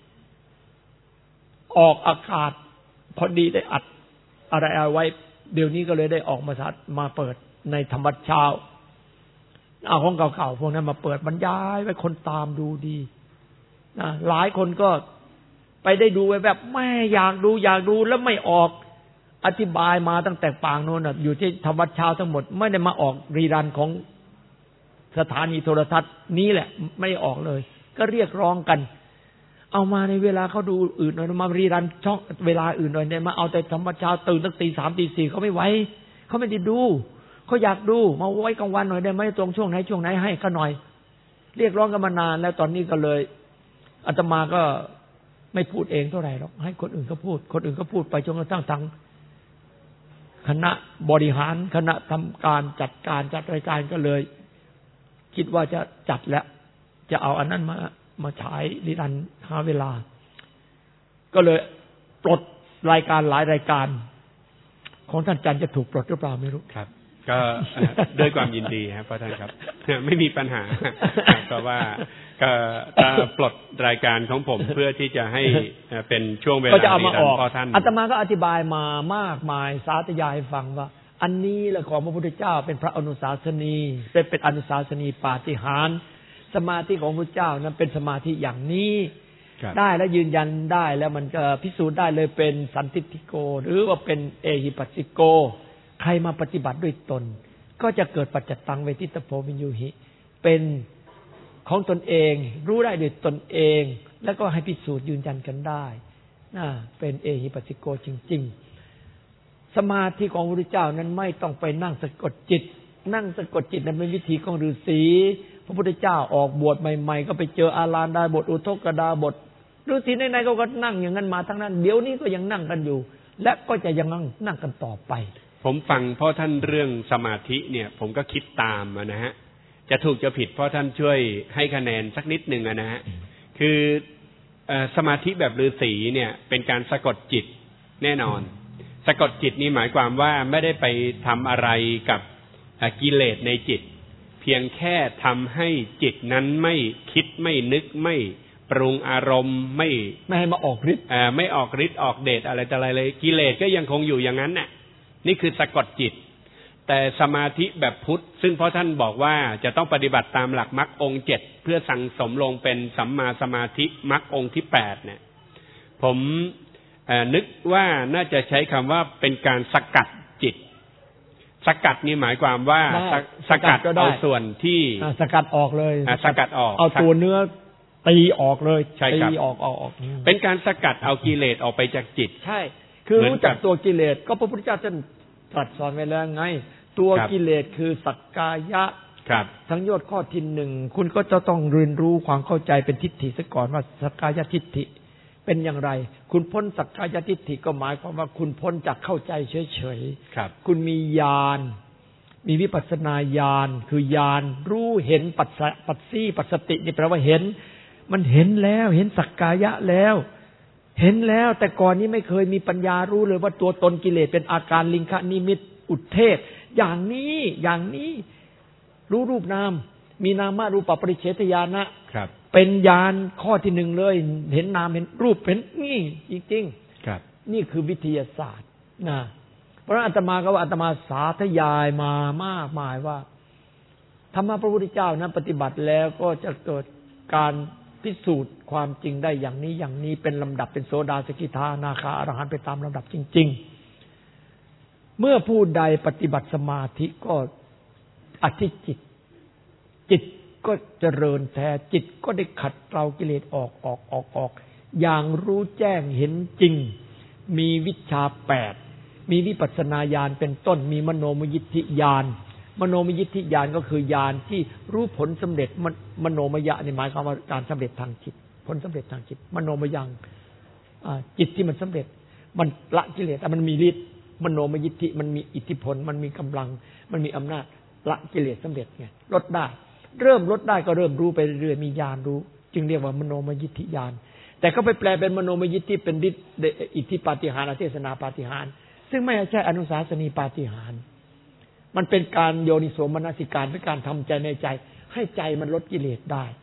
Speaker 1: ออกอากาศพอดีได้อัดอะไรเอาไว้เดี๋ยวนี้ก็เลยได้ออกมาสัตมาเปิดในธรรมะเช้าเอาของเก่าๆพวกนั้นมาเปิดบรรยายไว้คนตามดูดีนะหลายคนก็ไปได้ดูไว้แบบแม่อยากดูอยากดูแล้วไม่ออกอธิบายมาตั้งแต่ปางโน้นอยู่ที่ธรรมะเช้าทั้งหมดไม่ได้มาออกรีรันของสถานีโทรทัศน์นี้แหละไม่ออกเลยก็เรียกร้องกันเอามาในเวลาเขาดูอื่นหน่อยมารีรันช่องเวลาอื่นหน่อยเนี่ยมาเอาแต่ธรรมะเช้าตื่นตั้งตีสามตีสี่เขาไม่ไหวเขาไม่ได้ดูเขาอยากดูมาไว้กลางวันหน่อยได้ไหมตรงช่วงไหนช่วงไหนให้เขาหน่อยเรียกร้องกันมานานแล้วตอนนี้ก็เลยอาตมาก็ไม่พูดเองเท่าไหร่หรอกให้คนอื่นเขาพูดคนอื่นเขาพูดไปจนกระทั่งทางคณะบริหารคณะทำการจัดการจัดรายการก็เลยคิดว่าจะจัดแล้วจะเอาอันนั้นมามาฉายดิรันหาเวลาก็เลยปลดรายการหลายรายการของท่านจันจะถูกปลดหรือเปล่าไม่รู้
Speaker 2: ครับก็ด้วยความยินดีครับพระท่านครับไม่มีปัญหาเพราะว่าก็จะปลดรายการของผมเพื่อที่จะให้เป็นช่วงเวลา
Speaker 1: ก็จะเอามาออก
Speaker 2: ท่าน
Speaker 1: อาตมาก็อธิบายมามากมายสาธยายฟังว่าอันนี้แหละของพระพุทธเจ้าเป็นพระอนุสาสนีเป็นเป็นอนุสาสนีปาฏิหาริย์สมาธิของพระเจ้านั้นเป็นสมาธิอย่างนี้ได้และยืนยันได้แล้วมันก็พิสูจน์ได้เลยเป็นสันทิฏฐิโกหรือว่าเป็นเอหิปัสสิโกใครมาปฏิบัติด้วยตนก็จะเกิดปัจจตังเวทิตโพวินยูหิเป็นของตนเองรู้ได้ด้วยตนเองแล้วก็ให้พิสูจน์ยืนยันกันได้นะเป็นเอหิปัสสิโกจริงๆสมาธิของพระพุทธเจ้านั้นไม่ต้องไปนั่งสะกดจิตนั่งสะกดจิตนั้นเป็นวิธีของฤาษีพระพุทธเจ้าออกบวชใหม่ๆก็ไปเจออาลานดาบทอุทกดาบทฤาษีไหนๆก็นั่งอย่างนั้นมาทั้งนั้นเดี๋ยวนี้ก็ยังนั่งกันอยู่และก็จะยังนั่งนั่งกันต่อไป
Speaker 2: ผมฟังพ่อท่านเรื่องสมาธิเนี่ยผมก็คิดตามนะฮะจะถูกจะผิดพ่อท่านช่วยให้คะแนนสักนิดหนึ่งนะฮะคือสมาธิแบบฤาษีเนี่ยเป็นการสะกดจิตแน่นอนสะกดจิตนี่หมายความว่าไม่ได้ไปทำอะไรกับกิเลสในจิตเพียงแค่ทำให้จิตนั้นไม่คิดไม่นึกไม่ปรุงอารมณ์ไม่
Speaker 1: ไม่ให้มาออกฤทธิ์
Speaker 2: ไม่ออกฤทธิ์ออกเดชอะไรแต่อะไรเลยกิเลสก็ยังคงอยู่อย่างนั้นน่ะนี่คือสะกดจิตแต่สมาธิแบบพุทธซึ่งพ่อท่านบอกว่าจะต้องปฏิบัติตามหลักมรรคองค์เจ็ดเพื่อสั่งสมลงเป็นสัมมาสมาธิมรรคองค์ที่แปดเนี่ยผมนึกว่าน่าจะใช้คำว่าเป็นการสกัดจิตสกัดนี่หมายความว่าสกัดเอาส่วนที่
Speaker 1: สกัดออกเลย
Speaker 2: สกัดออก
Speaker 1: เอาตัวเนื้อตีออกเลย
Speaker 2: ตี
Speaker 1: ออกออกออก
Speaker 2: เป็นการสกัดเอากิเลสออกไปจากจิต
Speaker 1: ใช่คือรู้จักตัวกิเลสก็พระพุทธเจ้าท่านตรัสสอนไว้แล้วไงตัวกิเลสคือสักกายะทั้งโยชน์ข้อที่หนึ่งคุณก็จะต้องเรียนรู้ความเข้าใจเป็นทิฏฐิซะก่อนว่าสักกายทิฏฐิเป็นอย่างไรคุณพ้นสักกายทิฏฐิก็หมายความว่าคุณพ้นจากเข้าใจเฉยๆคุณมีญาณมีวิปัสสนาญาณคือญาณรู้เห็นปัสสะปัสสีปัสสตินี่แปลว่าเห็นมันเห็นแล้วเห็นสักกายะแล้วเห็นแล้วแต่ก่อนนี้ไม่เคยมีปัญญารู้เลยว่าตัวตนกิเลสเป็นอาการลิงคนิมิตอุทเทศอย่างนี้อย่างนี้รู้รูปนามมีนามารูปปริเฉทญาณะเป็นญาณข้อที่หนึ่งเลยเห็นนามเห็นรูปเห็นนี่จริงๆนี่คือวิทยาศาสตร์นะเพราะอาตมาก็ว่าอาตมาสาธยายมามากมายว่าธรรมะพระพุทธเจ้านั้นปฏิบัติแล้วก็จะเกิดการพิสูจน์ความจริงได้อย่างนี้อย่างนี้เป็นลำดับเป็นโสดาสกิทาอนาคาอรหันต์ไปตามลำดับจริงๆเมื่อผู้ใดปฏิบัติสมาธิก็อธิจิตจิตก็เจริญแท้จิตก็ได้ขัดเกลากิเลสออกออกออกออกอย่างรู้แจ้งเห็นจริงมีวิชชาแปดมีวิปัสสนาญาณเป็นต้นมีมโนมยิทธิญาณมโนมยิทธิญาณก็คือญาณที่รู้ผลสำเร็จมโนมยะนี่หมายความว่าการสำเร็จทางจิตผลสำเร็จทางจิตมโนมยังจิตที่มันสำเร็จมันละกิเลสมันมีฤทธิ์มโนมยิทธิมันมีอิทธิพลมันมีกำลังมันมีอำนาจละกิเลสสำเร็จไงลดได้เริ่มลดได้ก็เริ่มรู้ไปเรื่อยๆมีญาณรู้จึงเรียกว่ามโนมยิทธิญาณแต่เขาไปแปลเป็นมโนมยิทธิเป็นฤทธิ์อิทธิปาฏิหาริย์อเทศนาปาฏิหาริย์ซึ่งไม่ใช่อนุสาสนีปาฏิหาริย์มันเป็นการโยนิโสมนสิการเป็นการทำใจในใจให้ใจมันลดกิเลสได้แ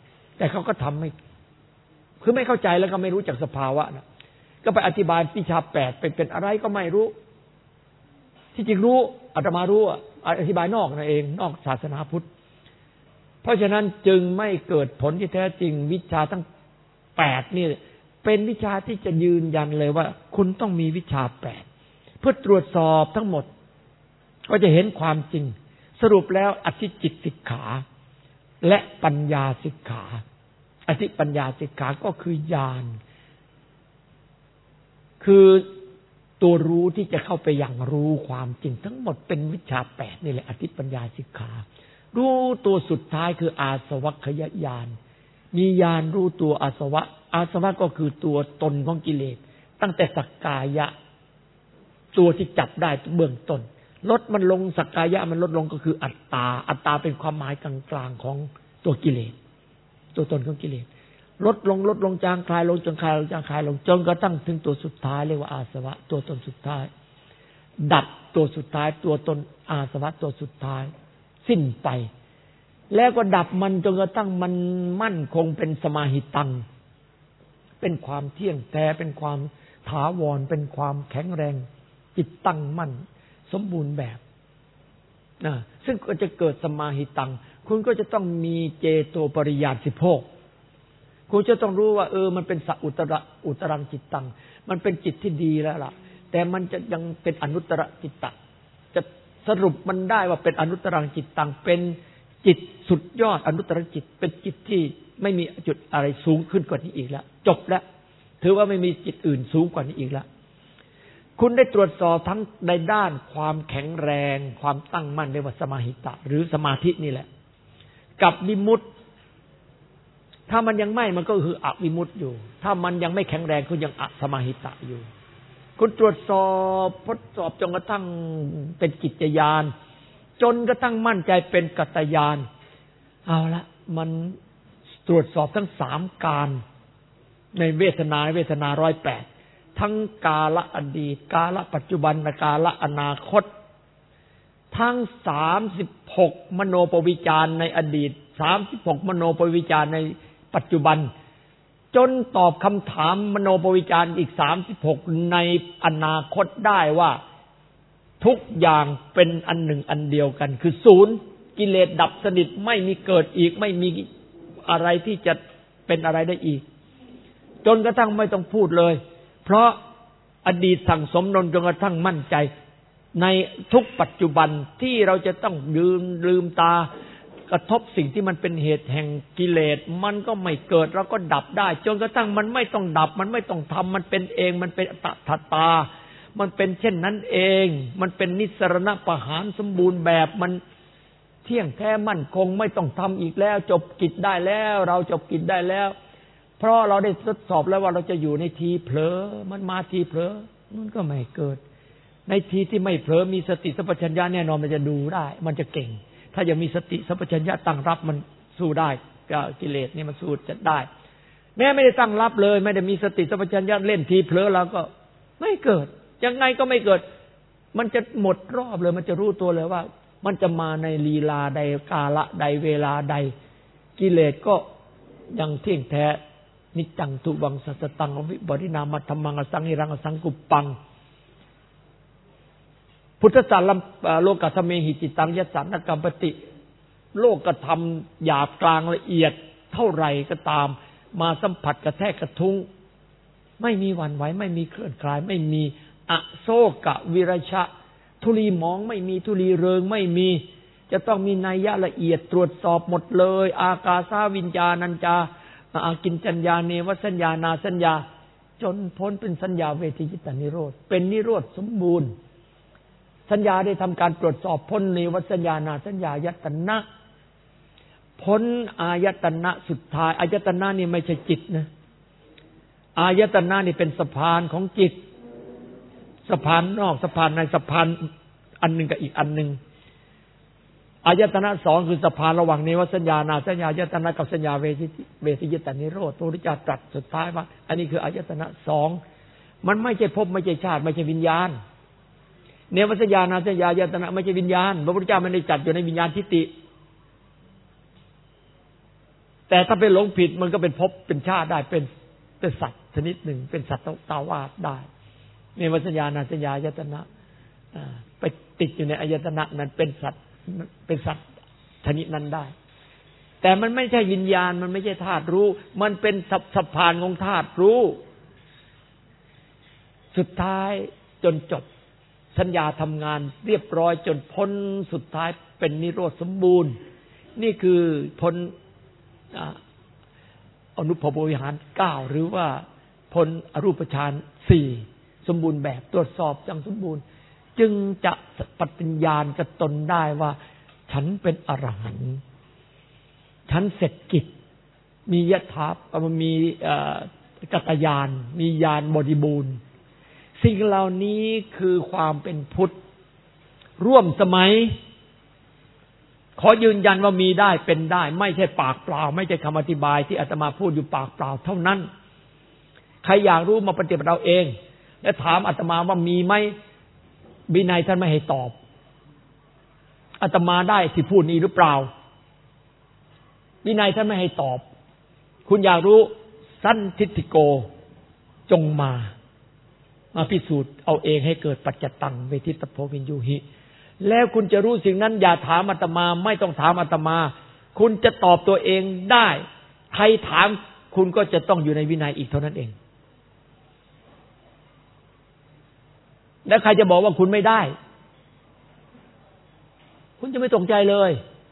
Speaker 1: แต่เขาก็ทำไม่คือไม่เข้าใจแล้วก็ไม่รู้จักสภาวะนะก็ไปอธิบายวิชาแปดเป็นเป็นอะไรก็ไม่รู้ที่จริงรู้อาตมารู้อธิบายนอกนั่นเองนอกศาสนาพุทธเพราะฉะนั้นจึงไม่เกิดผลที่แท้จริงวิชาทั้งแปดนี่เป็นวิชาที่จะยืนยันเลยว่าคุณต้องมีวิชาแปดเพื่อตรวจสอบทั้งหมดก็จะเห็นความจริงสรุปแล้วอธิจิตสิกขาและปัญญาสิกขาอธิปัญญาสิกขาก็คือญาณคือตัวรู้ที่จะเข้าไปอย่างรู้ความจริงทั้งหมดเป็นวิชาแปดนี่แหละอธิปัญญาสิกขารู้ตัวสุดท้ายคืออาสวัคยญาณมีญาณรู้ตัวอาสวะอาสวะก็คือตัวตนของกิเลสตั้งแต่สักกายะตัวที่จับได้เบื้องต้นลดมันลงสักกายะมันลดลงก็คืออัตตาอัตตาเป็นความหมายกลางๆของตัวกิเลสตัวตนของกิเลสลดลงลดลงจางคลายลงจนคลายลงจางคลายลงจนกระทั่งถึงตัวสุดท้ายเรียกว่าอาสวะตัวตนสุดท้ายดับตัวสุดท้ายตัวตนอาสวะตัวสุดท้ายสิ้นไปแล้วก็ดับมันจนกระทั่งมันมั่นคงเป็นสมาหิตังเป็นความเที่ยงแท้เป็นความถาวรเป็นความแข็งแรงจิตตั้งมั่นสมบูรณ์แบบนะซึ่งก็จะเกิดสมาหิตังคุณก็จะต้องมีเจโตปริยานสิบหกคุณจะต้องรู้ว่าเออมันเป็นสัอุตระอุตรังจิตตังมันเป็นจิตที่ดีแล้วล่ะแต่มันจะยังเป็นอนุตตรจิตตะจะสรุปมันได้ว่าเป็นอนุตตรังจิตตังเป็นจิตสุดยอดอนุตตรจิตเป็นจิตที่ไม่มีจุดอะไรสูงขึ้นกว่านี้อีกแล้วจบแล้วถือว่าไม่มีจิตอื่นสูงกว่านี้อีกแล้วคุณได้ตรวจสอบทั้งในด้านความแข็งแรงความตั้งมั่นเรียกว่าสมาหิตะหรือสมาธินี่แหละกับวิมุตติถ้ามันยังไม่มันก็คืออวิมุตติอยู่ถ้ามันยังไม่แข็งแรงคุณยังอสมาหิตะอยู่คุณตรวจสอบทดสอบจนกระทั่งเป็นกิจญาณจนกระทั่งมั่นใจเป็นกัตตญาณเอาละมันตรวจสอบทั้งสามการในเวทนาเวทนาร้อยแปดทั้งกาลอดีตกาลปัจจุบันกาลอนาคตทั้งสามสิบหกมโนปวิจารในอดีตสามสิบหกมโนปวิจารในปัจจุบันจนตอบคำถามมโนปวิจารอีกสามสิบหกในอนาคตได้ว่าทุกอย่างเป็นอันหนึ่งอันเดียวกันคือศูนย์กิเลสดับสนิทไม่มีเกิดอีกไม่มีอะไรที่จะเป็นอะไรได้อีกจนกระทั่งไม่ต้องพูดเลยเพราะอดีตสั่งสมนนจนกระทั่งมั่นใจในทุกปัจจุบันที่เราจะต้องลืมลืมตากระทบสิ่งที่มันเป็นเหตุแห่งกิเลสมันก็ไม่เกิดแล้วก็ดับได้จนกระทั่งมันไม่ต้องดับมันไม่ต้องทำมันเป็นเองมันเป็นตถาตามันเป็นเช่นนั้นเองมันเป็นนิสรณปหารสมบูรณ์แบบมันเที่ยงแท้มั่นคงไม่ต้องทำอีกแล้วจบกิจได้แล้วเราจบกิจได้แล้วเพราะเราได้ทดสอบแล้วว่าเราจะอยู่ในทีเผลอมันมาทีเผลอมันก็ไม่เกิดในทีที่ไม่เผลอมีสติสัมปชัญญะแน่นอนมันจะดูได้มันจะเก่งถ้ายังมีสติสัมปชัญญะตั้งรับมันสู้ได้ก็กิเลสนี่มันสู้จะได้แม้ไม่ได้ตั้งรับเลยไม่ได้มีสติสัมปชัญญะเล่นทีเผลอเราก็ไม่เกิดยังไงก็ไม่เกิดมันจะหมดรอบเลยมันจะรู้ตัวเลยว่ามันจะมาในลีลาใดกาละใดเวลาใดกิเลสก็ยังเที่ยงแท้นิจจังทุวังสัจตังอวิบริณามัตถัมมังอสังหิรังอสังกุปปังพุทธศาสนาโลกัสสเมหิจิตังยัสสานกัมปติโลกธรรมหยาบกลางละเอียดเท่าไรก็ตามมาสัมผัสกระแทกกระทุ้งไม่มีหวั่นไหวไม่มีเคลื่อนคลายไม่มีอโศกวิรชะทุลีหมองไม่มีทุลีเริงไม่มีจะต้องมีนัยยะละเอียดตรวจสอบหมดเลยอากาสาวิญญาณัญจาอากินจัญญาเนวสัญญานาสัญญาจนพ้นเป็นสัญญาเวทีจิตตนิโรธเป็นนิโรธสมบูรณ์สัญญาได้ทำการตรวจสอบพ้นเนวสัญญานาสัญญายตนะพ้นอายตนะสุดท้ายอายตนะนี่ไม่ใช่จิตนะอายตนะนี่เป็นสะพานของจิตสะพานนอกสะพานในสะพานอันหนึ่งกับอีกอันหนึ่งอายตนะสองคือสะพานระหว่างเนวสัญญานาสัญญายตนะกับสัญญาเวทิเวทิยตนิโรธพระพุทธเจ้าตรัสสุดท้ายว่าอันนี้คืออายตนะสองมันไม่ใช่ภพไม่ใช่ชาติไม่ใช่วิญญาณเนวสัญญานาสัญญายตนะไม่ใช่วิญญาณพระพุทธเจ้าไม่ได้จัดอยู่ในวิญญาณทิฏฐิแต่ถ้าไปหลงผิดมันก็เป็นภพเป็นชาติได้เป็นเป็นสัตว์ชนิดหนึ่งเป็นสัตว์ตาวาสได้ในวสัญญาณสัญญาอายตนะไปติดอยู่ในอายตนะนั้นเป็นสัตว์เป็นสัตว์ชนิดนั้นได้แต่มันไม่ใช่วิญญาณมันไม่ใช่ธาตุรู้มันเป็นสะพานของธาตุรู้สุดท้ายจนจบสัญญาทำงานเรียบร้อยจนพ้นสุดท้ายเป็นนิโรธสมบูรณ์นี่คือพ้นอนุภพวิหารเก้าหรือว่าพ้นอรูปฌานสี่สมบูรณ์แบบตรวจสอบอย่างสมบูรณ์จึงจะปฏิญญาณกับตนได้ว่าฉันเป็นอรหันต์ฉันเสร็จกิจมียถามีกัตญาณมีญาณบริบูรณ์สิ่งเหล่านี้คือความเป็นพุทธร่วมสมัยขอยืนยันว่ามีได้เป็นได้ไม่ใช่ปากเปล่าไม่ใช่คำอธิบายที่อาตมาพูดอยู่ปากเปล่าเท่านั้นใครอยากรู้มาปฏิบัติเราเองและถามอาตมาว่ามีไหมวินัยท่านไม่ให้ตอบอาตมาได้ที่พูดนี้หรือเปล่าวินัยท่านไม่ให้ตอบคุณอยากรู้สันทิฏฐิโกจงมามาพิสูจน์เอาเองให้เกิดปัจจตังเวทิตโพวินยูหิแล้วคุณจะรู้สิ่งนั้นอย่าถามอาตมาไม่ต้องถามอาตมาคุณจะตอบตัวเองได้ใครถามคุณก็จะต้องอยู่ในวินัยอีกเท่านั้นเองแล้วใครจะบอกว่าคุณไม่ได้คุณจะไม่ตกใจเลย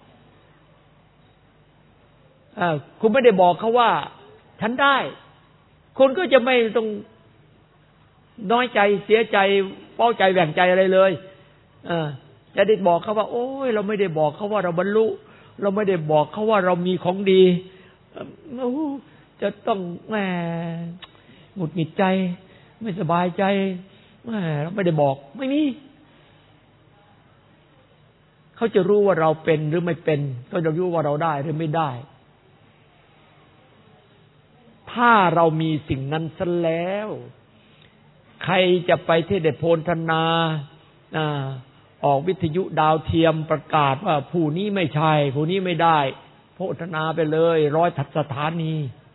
Speaker 1: อ่าคุณไม่ได้บอกเขาว่าฉันได้คุณก็จะไม่ต้องน้อยใจเสียใจเป้าใจแหว่งใจอะไรเลยอ่าจะได้บอกเขาว่าโอ้ยเราไม่ได้บอกเขาว่าเราบรรลุเราไม่ได้บอกเขาว่าเรามีของดีจะต้องแหมหงุดหงิดใจไม่สบายใจแหมเราไม่ได้บอกไม่มีเขาจะรู้ว่าเราเป็นหรือไม่เป็นเขาจะรู้ว่าเราได้หรือไม่ได้ถ้าเรามีสิ่งนั้นซะแล้วใครจะไปที่ได้โพลธนาอ่าออกวิทยุดาวเทียมประกาศว่าผู้นี้ไม่ใช่ผู้นี้ไม่ได้โพธนาไปเลยร้อยทัศสถานี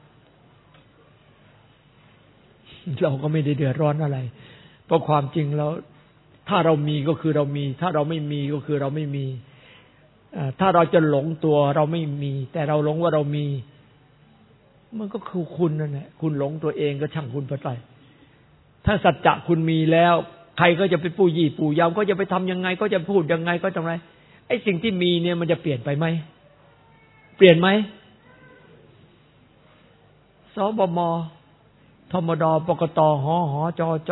Speaker 1: เราก็ไม่ได้เดือดร้อนอะไรเพราะความจริงแล้วถ้าเรามีก็คือเรามีถ้าเราไม่มีก็คือเราไม่มีถ้าเราจะหลงตัวเราไม่มีแต่เราหลงว่าเรามีมันก็คือคุณนั่นแหละคุณหลงตัวเองก็ช่างคุณไปถ้าสัจจะคุณมีแล้วใครก็จะไปปู่ยี่ปู่ยามก็จะไปทำยังไงก็จะพูดยังไงก็ทำไรไอ้สิ่งที่มีเนี่ยมันจะเปลี่ยนไปไหมเปลี่ยนไหมสบมธมดปกตหหจจ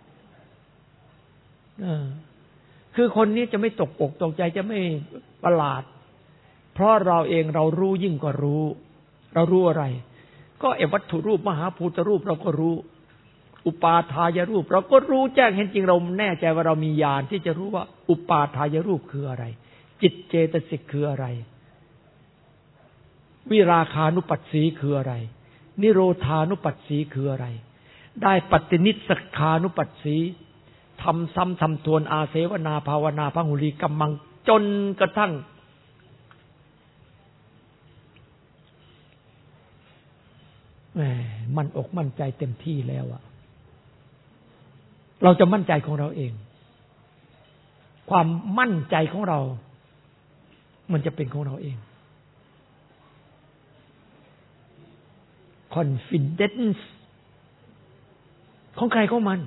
Speaker 1: คือคนนี้จะไม่ตกอกตกใจจะไม่ประหลาดเพราะเราเองเรารู้ยิ่งกว่ารู้เรารู้อะไรก็ไอ้วัตถุรูปมหาภูตรูปเราก็รู้อุปาทายรูปเราก็รู้แจ้งเห็นจริงเราแน่ใจว่าเรามีญาณที่จะรู้ว่าอุปาทายรูปคืออะไรจิตเจตสิกคืออะไรวิราคานุปัสสีคืออะไรนิโรธานุปัสสีคืออะไรได้ปฏินิสสคานุปัสสีทำซ้ำทำทวนอาเสวนาภาวนาพหุลีกัมมังจนกระทั่งแหมมั่นอกมั่นใจเต็มที่แล้วอะเราจะมั่นใจของเราเองความมั่นใจของเรามันจะเป็นของเราเอง confidence ของใครของมัน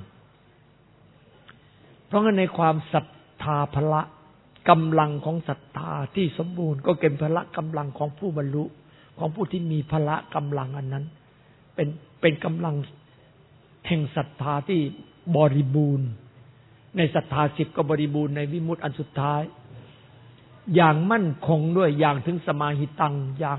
Speaker 1: เพราะงั้นในความศรัทธาพละกำลังของศรัทธาที่สมบูรณ์ก็เป็นพละกำลังของผู้บรรลุของผู้ที่มีพละกำลังอันนั้นเป็นเป็นกำลังแห่งศรัทธาที่บริบูรณ์ในศรัทธาสิบก็บริบูรณ์ในวิมุตติอันสุดท้ายอย่างมั่นคงด้วยอย่างถึงสมาหิตังอย่าง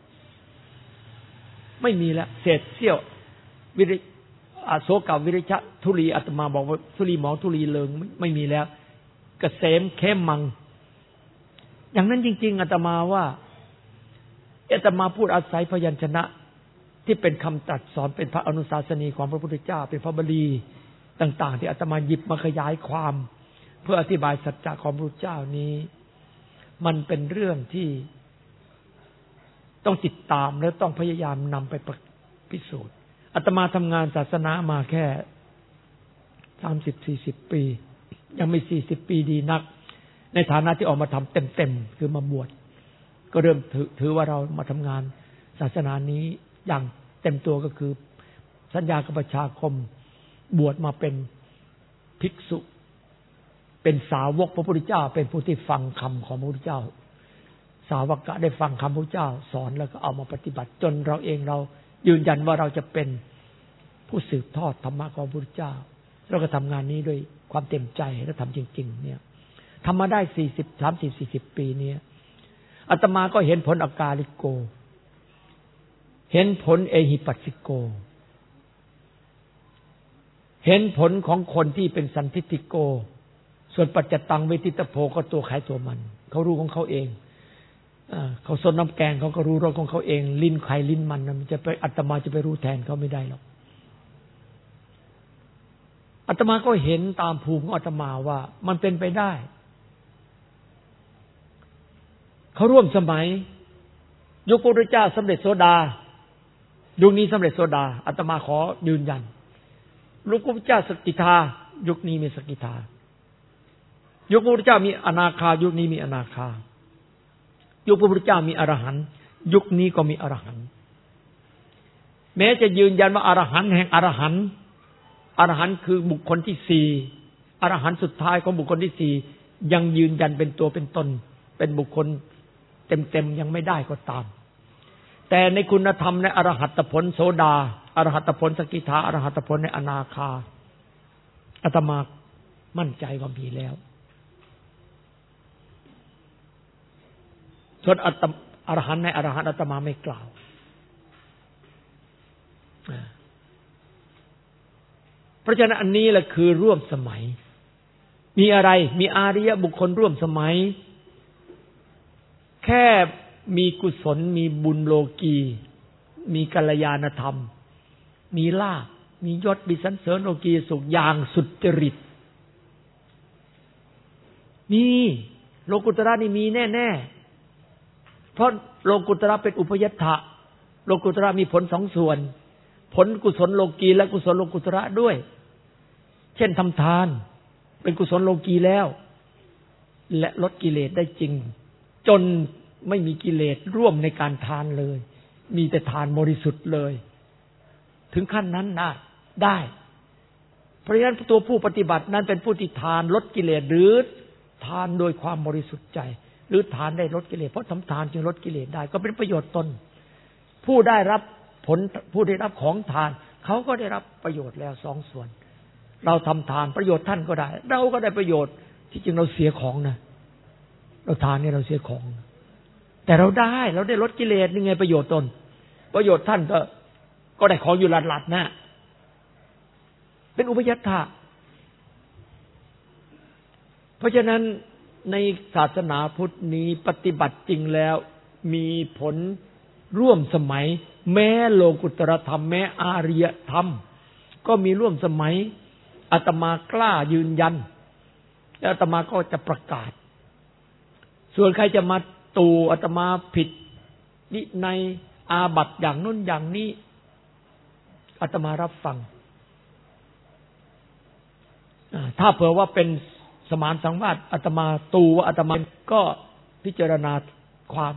Speaker 1: ไม่มีแล้วเศษเสี้ยววิริอโศกวิริชะทุลีอาตมาบอกว่าทุลีหมองทุลีเลิงไม่ไม่มีแล้วเกษมเข้มมังอย่างนั้นจริงๆอาตมาว่าอาตมาพูดอาศัยพยัญชนะที่เป็นคำตรัสสอนเป็นพระอนุสาสนีของพระพุทธเจ้าเป็นพระบาลีต่างๆที่อาตมาหยิบมาขยายความเพื่ออธิบายสัจจะของพระพุทธเจ้านี้มันเป็นเรื่องที่ต้องติดตามแล้วต้องพยายามนำไปพิสูจน์อาตมาทำงานศาสนามาแค่สามสิบสี่สิบปียังไม่สี่สิบปีดีนักในฐานะที่ออกมาทำเต็มๆคือมาบวชก็เริ่มถือถือว่าเรามาทำงานศาสนานี้อย่างเต็มตัวก็คือสัญญากับประชาคมบวชมาเป็นภิกษุเป็นสาวกพระพุทธเจ้าเป็นผู้ที่ฟังคำของพระพุทธเจ้าสาวกะได้ฟังคำพระพุทธเจ้าสอนแล้วก็เอามาปฏิบัติจนเราเองเรายืนยันว่าเราจะเป็นผู้สืบทอดธรรมะของพระพุทธเจ้าเราก็ทำงานนี้ด้วยความเต็มใจและทำจริงๆเนี่ยทำมาได้สี่สิบ สามสิบ สี่สิบปีเนี่ยอาตมาก็เห็นผลอากาลิโกเห็นผลเอหิปัสสิโกเห็นผลของคนที่เป็นสันทิฏฐิโกส่วนปัจจตังเวทิตโพก็ตัวใครตัวมันเขารู้ของเขาเองเขาซดน้ำแกงเขาก็รู้รสของเขาเองลิ้นใครลิ้นมันมันจะไปอาตมาจะไปรู้แทนเขาไม่ได้หรอกอาตมาก็เห็นตามภูมิของอาตมาว่ามันเป็นไปได้เขาร่วมสมัยยุคพระพุทธเจ้าสำเร็จโสดายุคนี้สำเร็จโสดาอาตมาขอยืนยันยุคพระพุทธเจ้าสกิทายุคนี้มีสกิทายุคพระพุทธเจ้ามีอนาคายุคนี้มีอนาคายุคพระพุทธเจ้ามีอรหันต์ยุคนี้ก็มีอรหันต์แม้จะยืนยันว่าอรหันต์แห่งอรหันต์อรหันต์คือบุคคลที่สี่อรหันต์สุดท้ายของบุคคลที่สี่ยังยืนยันเป็นตัวเป็นตนเป็นบุคคลเต็มๆยังไม่ได้ก็ตามแต่ในคุณธรรมในอรหัตผลโสดาอรหัตผลสกิทาอรหัตผลในอนาคาอาตมามั่นใจว่ามีแล้วส่วนอรหันต์ในอรหันต์อาตมาไม่กล่าวเพราะฉะนั้นอันนี้แหละคือร่วมสมัยมีอะไรมีอาริยบุคคลร่วมสมัยแค่มีกุศลมีบุญโลกีมีกัลยาณธรรมมีลาภมียศมีสรรเสริญโลกีสุขอย่างสุจริตมีโลกุตระนี่มีแน่ๆเพราะโลกุตระเป็นอุปยัตถะโลกุตระมีผลสองส่วนผลกุศลโลกีและกุศลโลกุตระด้วยเช่นทำทานเป็นกุศลโลกีแล้วและลดกิเลสได้จริงจนไม่มีกิเลสร่วมในการทานเลยมีแต่ทานบริสุทธิ์เลยถึงขั้นนั้นนะได้เพราะฉะนั้นตัวผู้ปฏิบัตินั้นเป็นผู้ที่ทานลดกิเลสหรือทานโดยความบริสุทธิ์ใจหรือทานได้ลดกิเลสเพราะทำทานจึงลดกิเลสได้ก็เป็นประโยชน์ตนผู้ได้รับผลผู้ได้รับของทานเขาก็ได้รับประโยชน์แล้วสองส่วนเราทำทานประโยชน์ท่านก็ได้เราก็ได้ประโยชน์ที่จริงเราเสียของนะเราทานเนี่ยเราเสียของแต่เราได้เราได้ลดกิเลสนี่ไงประโยชน์ตนประโยชน์ท่านก็ก็ได้ของอยู่หลัดๆนะเป็นอุปยัตถะเพราะฉะนั้นในศาสนาพุทธนี้ปฏิบัติจริงแล้วมีผลร่วมสมัยแม้โลกุตตรธรรมแม้อาริยธรรมก็มีร่วมสมัยอาตมากล้ายืนยันแล้วอาตมาก็จะประกาศส่วนใครจะมาตูอาตมาผิดวินัยอาบัติอย่างนู้นอย่างนี้อาตมารับฟังถ้าเผื่อว่าเป็นสมานสังวาสอาตมาตูว่าอาตมาก็พิจารณาความ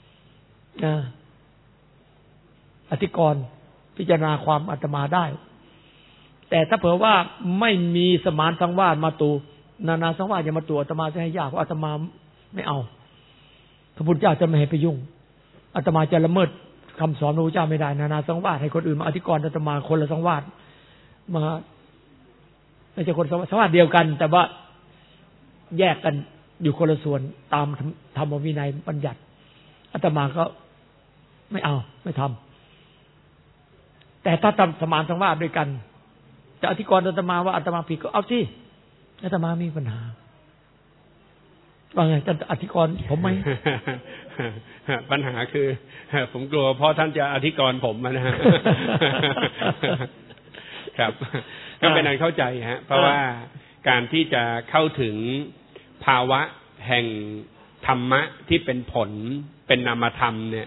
Speaker 1: อธิกรณ์พิจารณาความอาตมาได้แต่ถ้าเผื่อว่าไม่มีสมานสังวาสมาตูนานาสังวาสอย่ามาตูอาตมาจะให้ยากเพราะอาตมาไม่เอาพระพุทธเจ้าจะไม่ให้ไปยุ่งอาตมาจะละเมิดคำสอนพระพุทธเจ้าไม่ได้นานาสังวาสให้คนอื่นมาอธิกรณ์อาตมาคนละสังวาสมาไม่ใช่คนสังวาสเดียวกันแต่ว่าแยกกันอยู่คนละส่วนตามธรรมวินัยบัญญัติอาตมาก็ไม่เอาไม่ทำแต่ถ้าทำสมานสังวาสด้วยกันจะอธิกรณ์อาตมาว่าอาตมาผิดก็เอาสิอาตมามีปัญหาว่าไงจะอธิกรณ์ผมไหม
Speaker 2: ปัญหาคือผมกลัวเพราะท่านจะอธิกรณ์ผมนะฮะ ครับก็เป็นอันเข้าใจฮะเพราะว่าการที่จะเข้าถึงภาวะแห่งธรรมะที่เป็นผลเป็นนามธรรมเนี่ย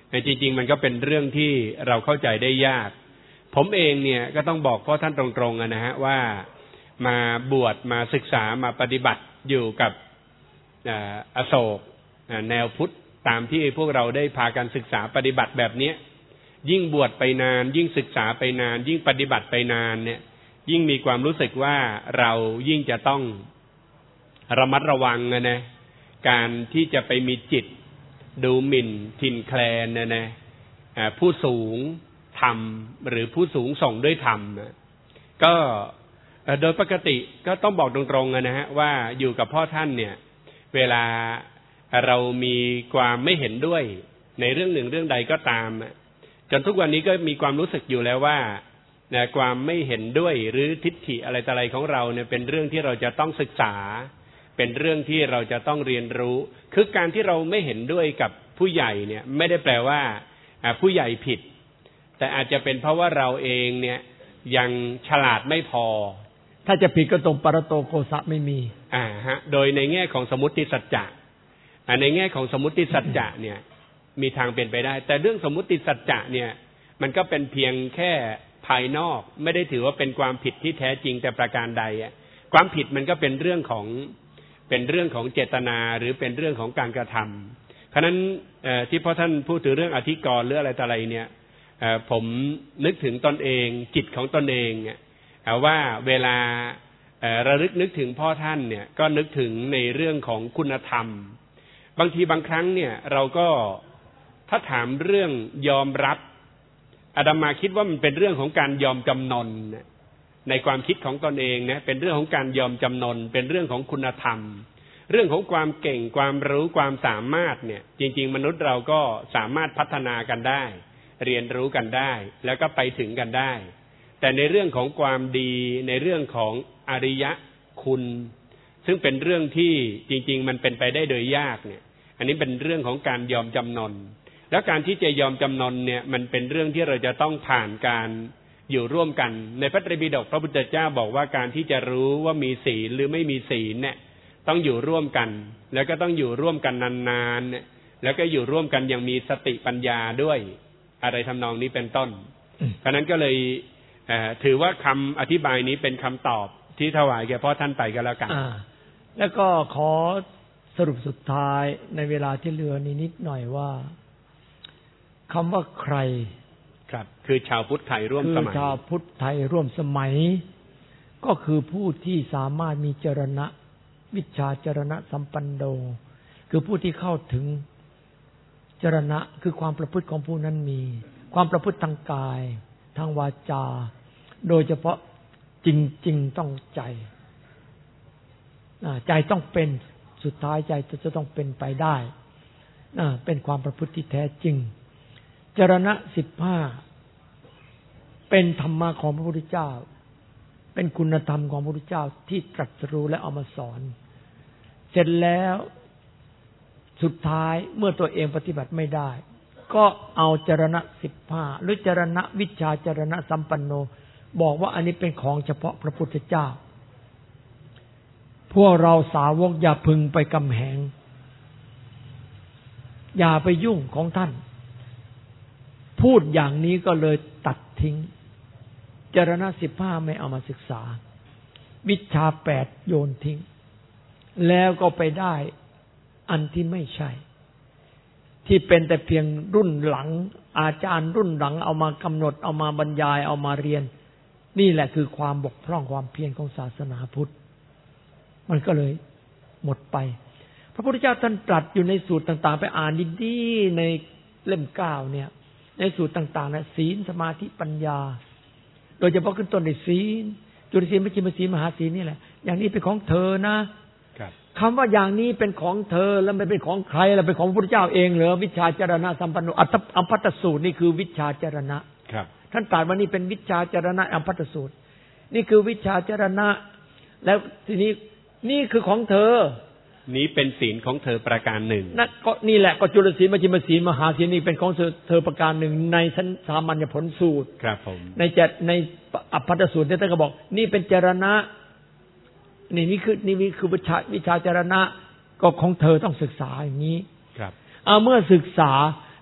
Speaker 2: แต่จริงๆมันก็เป็นเรื่องที่เราเข้าใจได้ยากผมเองเนี่ยก็ต้องบอกพ่อท่านตรงๆนะฮะว่ามาบวชมาศึกษามาปฏิบัติอยู่กับอโศกแนวพุทธตามที่พวกเราได้พากันศึกษาปฏิบัติแบบนี้ยิ่งบวชไปนานยิ่งศึกษาไปนานยิ่งปฏิบัติไปนานเนี่ยยิ่งมีความรู้สึกว่าเรายิ่งจะต้องระมัดระวังนะนะการที่จะไปมีจิตดูหมิ่นทินแคลนนะนะผู้สูงธรรมหรือผู้สูงส่งด้วยธรรมก็โดยปกติก็ต้องบอกตรงๆนะฮะว่าอยู่กับพ่อท่านเนี่ยเวลาเรามีความไม่เห็นด้วยในเรื่องหนึ่งเรื่องใดก็ตามจนทุกวันนี้ก็มีความรู้สึกอยู่แล้วว่าความไม่เห็นด้วยหรือทิฏฐิอะไรต่ออะไรของเราเนี่ยเป็นเรื่องที่เราจะต้องศึกษาเป็นเรื่องที่เราจะต้องเรียนรู้คือการที่เราไม่เห็นด้วยกับผู้ใหญ่เนี่ยไม่ได้แปลว่าผู้ใหญ่ผิดแต่อาจจะเป็นเพราะว่าเราเองเนี่ยยังฉลาดไม่พอ
Speaker 1: ถ้าจะผิดก็ตรงปรโตโคสะไม่มี
Speaker 2: อ่าฮะโดยในแง่ของสมมุติสัจจะในแง่ของสมมุติสัจจะเนี่ยมีทางเป็นไปได้แต่เรื่องสมมุติสัจจะเนี่ยมันก็เป็นเพียงแค่ภายนอกไม่ได้ถือว่าเป็นความผิดที่แท้จริงแต่ประการใดความผิดมันก็เป็นเรื่องของเป็นเรื่องของเจตนาหรือเป็นเรื่องของการกระทำเพราะนั้นที่พ่อท่านพูดถึงเรื่องอธิกรณ์หรืออะไรต่ออะไรเนี่ยผมนึกถึงตนเองจิตของตนเองว่าเวลาระลึกนึกถึงพ่อท่านเนี่ยก็นึกถึงในเรื่องของคุณธรรมบางทีบางครั้งเนี่ยเราก็ถ้าถามเรื่องยอมรับอาตมาคิดว่ามันเป็นเรื่องของการยอมจำนนในความคิดของตนเองนะเป็นเรื่องของการยอมจำนนเป็นเรื่องของคุณธรรมเรื่องของความเก่งความรู้ความสามารถเนี่ยจริงๆมนุษย์เราก็สามารถพัฒนากันได้เรียนรู้กันได้แล้วก็ไปถึงกันได้แต่ในเรื่องของความดีในเรื่องของอริยคุณซึ่งเป็นเรื่องที่จริงๆมันเป็นไปได้โดยยากเนี่ยอันนี้เป็นเรื่องของการยอมจำนนแล้วการที่จะยอมจำนนเนี่ยมันเป็นเรื่องที่เราจะต้องผ่านการอยู่ร่วมกันในพระไตรปิฎกพระพุทธเจ้าบอกว่าการที่จะรู้ว่ามีศีลหรือไม่มีศีลเนี่ยต้องอยู่ร่วมกันแล้วก็ต้องอยู่ร่วมกันนานๆเนี่ยแล้วก็อยู่ร่วมกันอย่างมีสติปัญญาด้วยอะไรทำนองนี้เป็นต้นเพราะนั้นก็เลยถือว่าคำอธิบายนี้เป็นคำตอบที่ถวายแก่พ่อท่านไปก็แล้วกัน
Speaker 1: แล้วก็ขอสรุปสุดท้ายในเวลาที่เหลือนี้นิดหน่อยว่าคำว่าใคร
Speaker 2: ครับคือชาวพุทธไทยร่วมสมัย
Speaker 1: คือชาวพุทธไทยร่วมสมัยก็คือผู้ที่สามารถมีจรณะวิชาจรณะสัมปันโนคือผู้ที่เข้าถึงจรณะคือความประพฤติของผู้นั้นมีความประพฤติทางกายทางวาจาโดยเฉพาะจริงๆต้องใจใจต้องเป็นสุดท้ายใจจะต้องเป็นไปได้เป็นความประพฤติที่แท้จริงจรณะสิบห้าเป็นธรรมะของพระพุทธเจ้าเป็นคุณธรรมของพระพุทธเจ้าที่ตรัสรู้และเอามาสอนเสร็จแล้วสุดท้ายเมื่อตัวเองปฏิบัติไม่ได้ก็เอาจรณะสิบห้าหรือจรณะวิชาจรณะสัมปันโนบอกว่าอันนี้เป็นของเฉพาะพระพุทธเจ้าพวกเราสาวกอย่าพึงไปกำแหงอย่าไปยุ่งของท่านพูดอย่างนี้ก็เลยตัดทิ้งจรณะสิบห้าไม่เอามาศึกษาวิชาแปดโยนทิ้งแล้วก็ไปได้อันที่ไม่ใช่ที่เป็นแต่เพียงรุ่นหลังอาจารย์รุ่นหลังเอามากำหนดเอามาบรรยายเอามาเรียนนี่แหละคือความบกพร่องความเพียรของศาสนาพุทธมันก็เลยหมดไปพระพุทธเจ้าท่านตรัสอยู่ในสูตรต่างๆไปอ่านดีๆในเล่มเก้าเนี่ยในสูตรต่างๆนะศีลสมาธิปัญญาโดยเฉพาะขึ้นต้นในศีลจุลศีลมัชฌิมศีลมหาศีลนี่แหละอย่างนี้เป็นของเธอนะคำว่าอย่างนี้เป็นของเธอแล้วไม่เป็นของใครแล้วเป็นของพระพุทธเจ้าเองเหรอวิชาจรณะสัมปันโนอัมภัตสูตรนี่คือวิชาจรณะท่านตรัสว่านี่เป็นวิชาจรณะอัมภัตสูตรนี่คือวิชาจรณะแล้วทีนี้นี่คือของเธอ
Speaker 2: นี้เป็นศีลของเธอประการหนึ่ง
Speaker 1: นั่นก็นี่แหละก็จุลศีลมัชฌิมศีลมหาศีลนี่เป็นของเธอเธอประการหนึ่งในสามัญญผลสูตร
Speaker 2: ครับผม
Speaker 1: ในจัดในอัปภัตสูตรเนี่ยท่านก็บอกนี่เป็นจรณะนี่นี่คือนี่คือวิชาวิชาจรณะก็ของเธอต้องศึกษาอย่างนี้
Speaker 2: ครับ
Speaker 1: เอาเมื่อศึกษา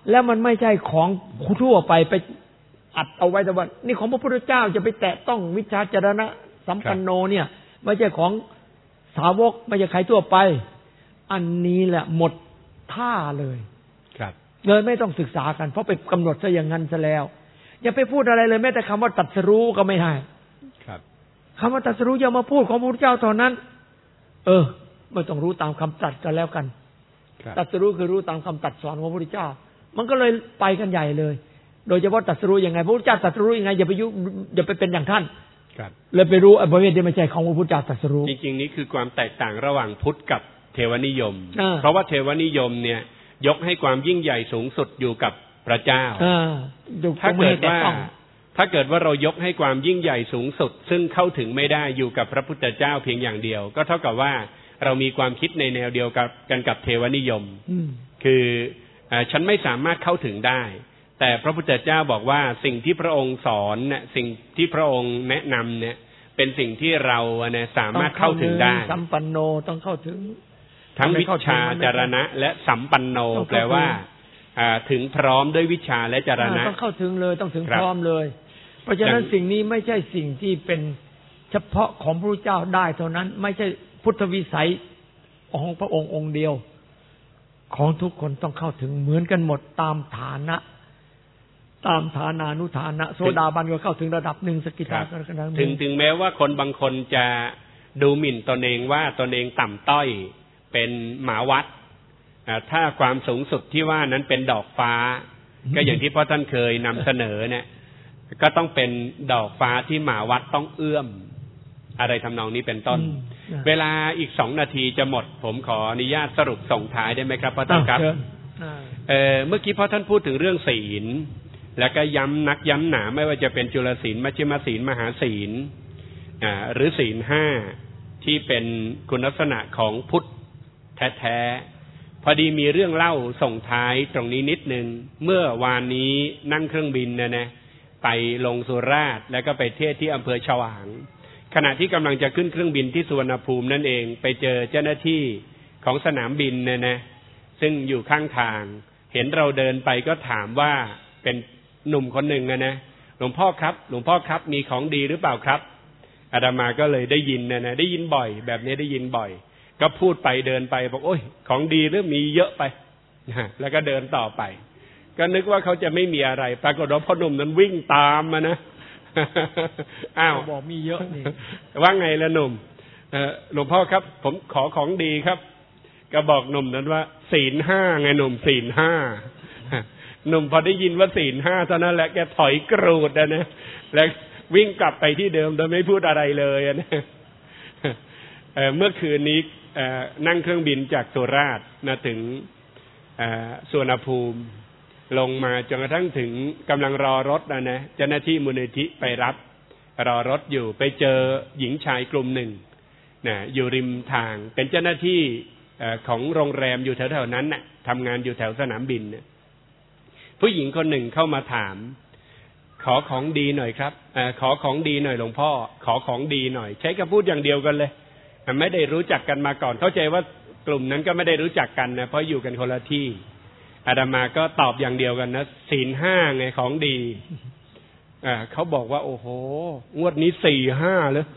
Speaker 1: แล้วมันไม่ใช่ของทั่วไปไปอัดเอาไว้แต่ว่านี่ของพระพุทธเจ้าจะไปแตะต้องวิชาจรณะสัมปันโนเนี่ยไม่ใช่ของสาวกไม่ใช่ใครทั่วไปอันนี้แหละหมดท่าเลย
Speaker 2: ครับ
Speaker 1: เลยไม่ต้องศึกษากันเพราะไปกำหนดซะอย่างนั้นซะแล้วอย่าไปพูดอะไรเลยแม้แต่คำว่าตรัสรู้ก็ไม่ได้
Speaker 2: ครับ
Speaker 1: คำว่าตรัสรู้อย่ามาพูดของพระพุทธเจ้าเท่านั้นเออไม่ต้องรู้ตามคำตรัสกันแล้วกันตรัสรู้คือรู้ตามคำตรัสสอนของพระพุทธเจ้ามันก็เลยไปกันใหญ่เลยโดยเฉพาะตรัสรู้ยังไงพระพุทธเจ้าตรัสรู้ยังไงอย่าไปยุอย่าไปเป็นอย่างท่านเลยไปรู้ไอ้ประเภทที่ไม่ใช่ของพระพุทธเจ้าตรัสรู้
Speaker 2: จริงๆนี้คือความแตกต่างระหว่างพุทธกับเทวนิยมเพราะว่าเทวนิยมเนี่ยยกให้ความยิ่งใหญ่สูงสุดอยู่กับพระเจ้าถ้าเกิดว่าถ้าเกิดว่าเรายกให้ความยิ่งใหญ่สูงสุดซึ่งเข้าถึงไม่ได้อยู่กับพระพุทธเจ้าเพียงอย่างเดียวก็เท่ากับว่าเรามีความคิดในแนวเดียวกับกันกับเทวนิยมคือฉันไม่สามารถเข้าถึงได้แต่พระพุทธเจ้าบอกว่าสิ่งที่พระองค์สอนเนี่ยสิ่งที่พระองค์แนะนำเนี่ยเป็นสิ่งที่เราเนี่ยสามารถเข้าถึงได้
Speaker 1: สัมปันโนต้องเข้าถึง
Speaker 2: ทั้งวิชาจรณะและสัมปันโนแปลว่าถึงพร้อมด้วยวิชาและจรณะ
Speaker 1: ต้องเข้าถึงเลยต้องถึงพร้อมเลยเพราะฉะนั้นสิ่งนี้ไม่ใช่สิ่งที่เป็นเฉพาะของพระพุทธเจ้าได้เท่านั้นไม่ใช่พุทธวิสัยของพระองค์องค์เดียวของทุกคนต้องเข้าถึงเหมือนกันหมดตามฐานะตามฐานานุฐานะโสดาบันก็เข้าถึงระดับหนึ่งสกิทาก็ระดับหนึ่ง
Speaker 2: ถึงถึงแม้ว่าคนบางคนจะดูหมิ่นตนเองว่าตนเองต่ำต้อยเป็นหมาวัดถ้าความสูงสุดที่ว่านั้นเป็นดอกฟ้าก็อย่างที่พ่อท่านเคยนำเสนอเนี่ยก็ต้องเป็นดอกฟ้าที่หมาวัดต้องเอื้อมอะไรทำนองนี้เป็นต้นเวลาอีกสองนาทีจะหมดผมขออนุญาตสรุปส่งท้ายได้ไหมครับพ่อท่านครับเอ่อเมื่อกี้พ่อท่านพูดถึงเรื่องศีลแล้วก็ย้ำนักย้ำหนาไม่ว่าจะเป็นจุลศีลมัชฌิมศีลมหาศีลอ่าหรือศีลห้าที่เป็นคุณลักษณะของพุทธแท้ๆพอดีมีเรื่องเล่าส่งท้ายตรงนี้นิดนึงเมื่อวานนี้นั่งเครื่องบินนะนะไปลงสุราษฎร์แล้วก็ไปเทศที่อำเภอฉวางขณะที่กำลังจะขึ้นเครื่องบินที่สุวรรณภูมินั่นเองไปเจอเจ้าหน้าที่ของสนามบินนะนะซึ่งอยู่ข้างทางเห็นเราเดินไปก็ถามว่าเป็นหนุ่มคนหนึ่งนะนะหลวงพ่อครับหลวงพ่อครับมีของดีหรือเปล่าครับอาตมาก็เลยได้ยินนะนะได้ยินบ่อยแบบนี้ได้ยินบ่อยก็พูดไปเดินไปบอกโอ้ยของดีหรือมีเยอะไปแล้วก็เดินต่อไปก็นึกว่าเขาจะไม่มีอะไรปรากฏว่าพ่อหนุ่มนั้นวิ่งตามมานะอ้าว
Speaker 1: บอกมีเยอะนี่
Speaker 2: ว่าไงล่ะหนุ่มหลวงพ่อครับผมขอของดีครับก็บอกหนุ่มนั้นว่าศีลห้าไงหนุ่มศีลห้าหนุ่มพอได้ยินว่าศีลห้าเท่านั้นแหละแกถอยกรูดนะนะแล้ววิ่งกลับไปที่เดิมโดยไม่พูดอะไรเลยนะเมื่อคืนนี้นั่งเครื่องบินจากสุราษฎร์นะถึงสุวรรณภูมิลงมาจนกระทั่งถึงกำลังรอรถนะนะเจ้าหน้าที่มูลนิธิไปรับรอรถอยู่ไปเจอหญิงชายกลุ่มหนึ่งนะอยู่ริมทางเป็นเจ้าหน้าที่ของโรงแรมอยู่แถวๆนั้นนะทำงานอยู่แถวสนามบินนะผู้หญิงคนหนึ่งเข้ามาถามขอของดีหน่อยครับอขอของดีหน่อยหลวงพ่อขอของดีหน่อยใช้คำพูดอย่างเดียวกันเลยไม่ได้รู้จักกันมาก่อนเข้าใจว่ากลุ่มนั้นก็ไม่ได้รู้จักกันนะเพราะอยู่กันคนละที่อาตมาก็ตอบอย่างเดียวกันนะศีลห้าไงของดีอ่าเขาบอกว่าโอ้โหงวดนี้สี่ห้าเลย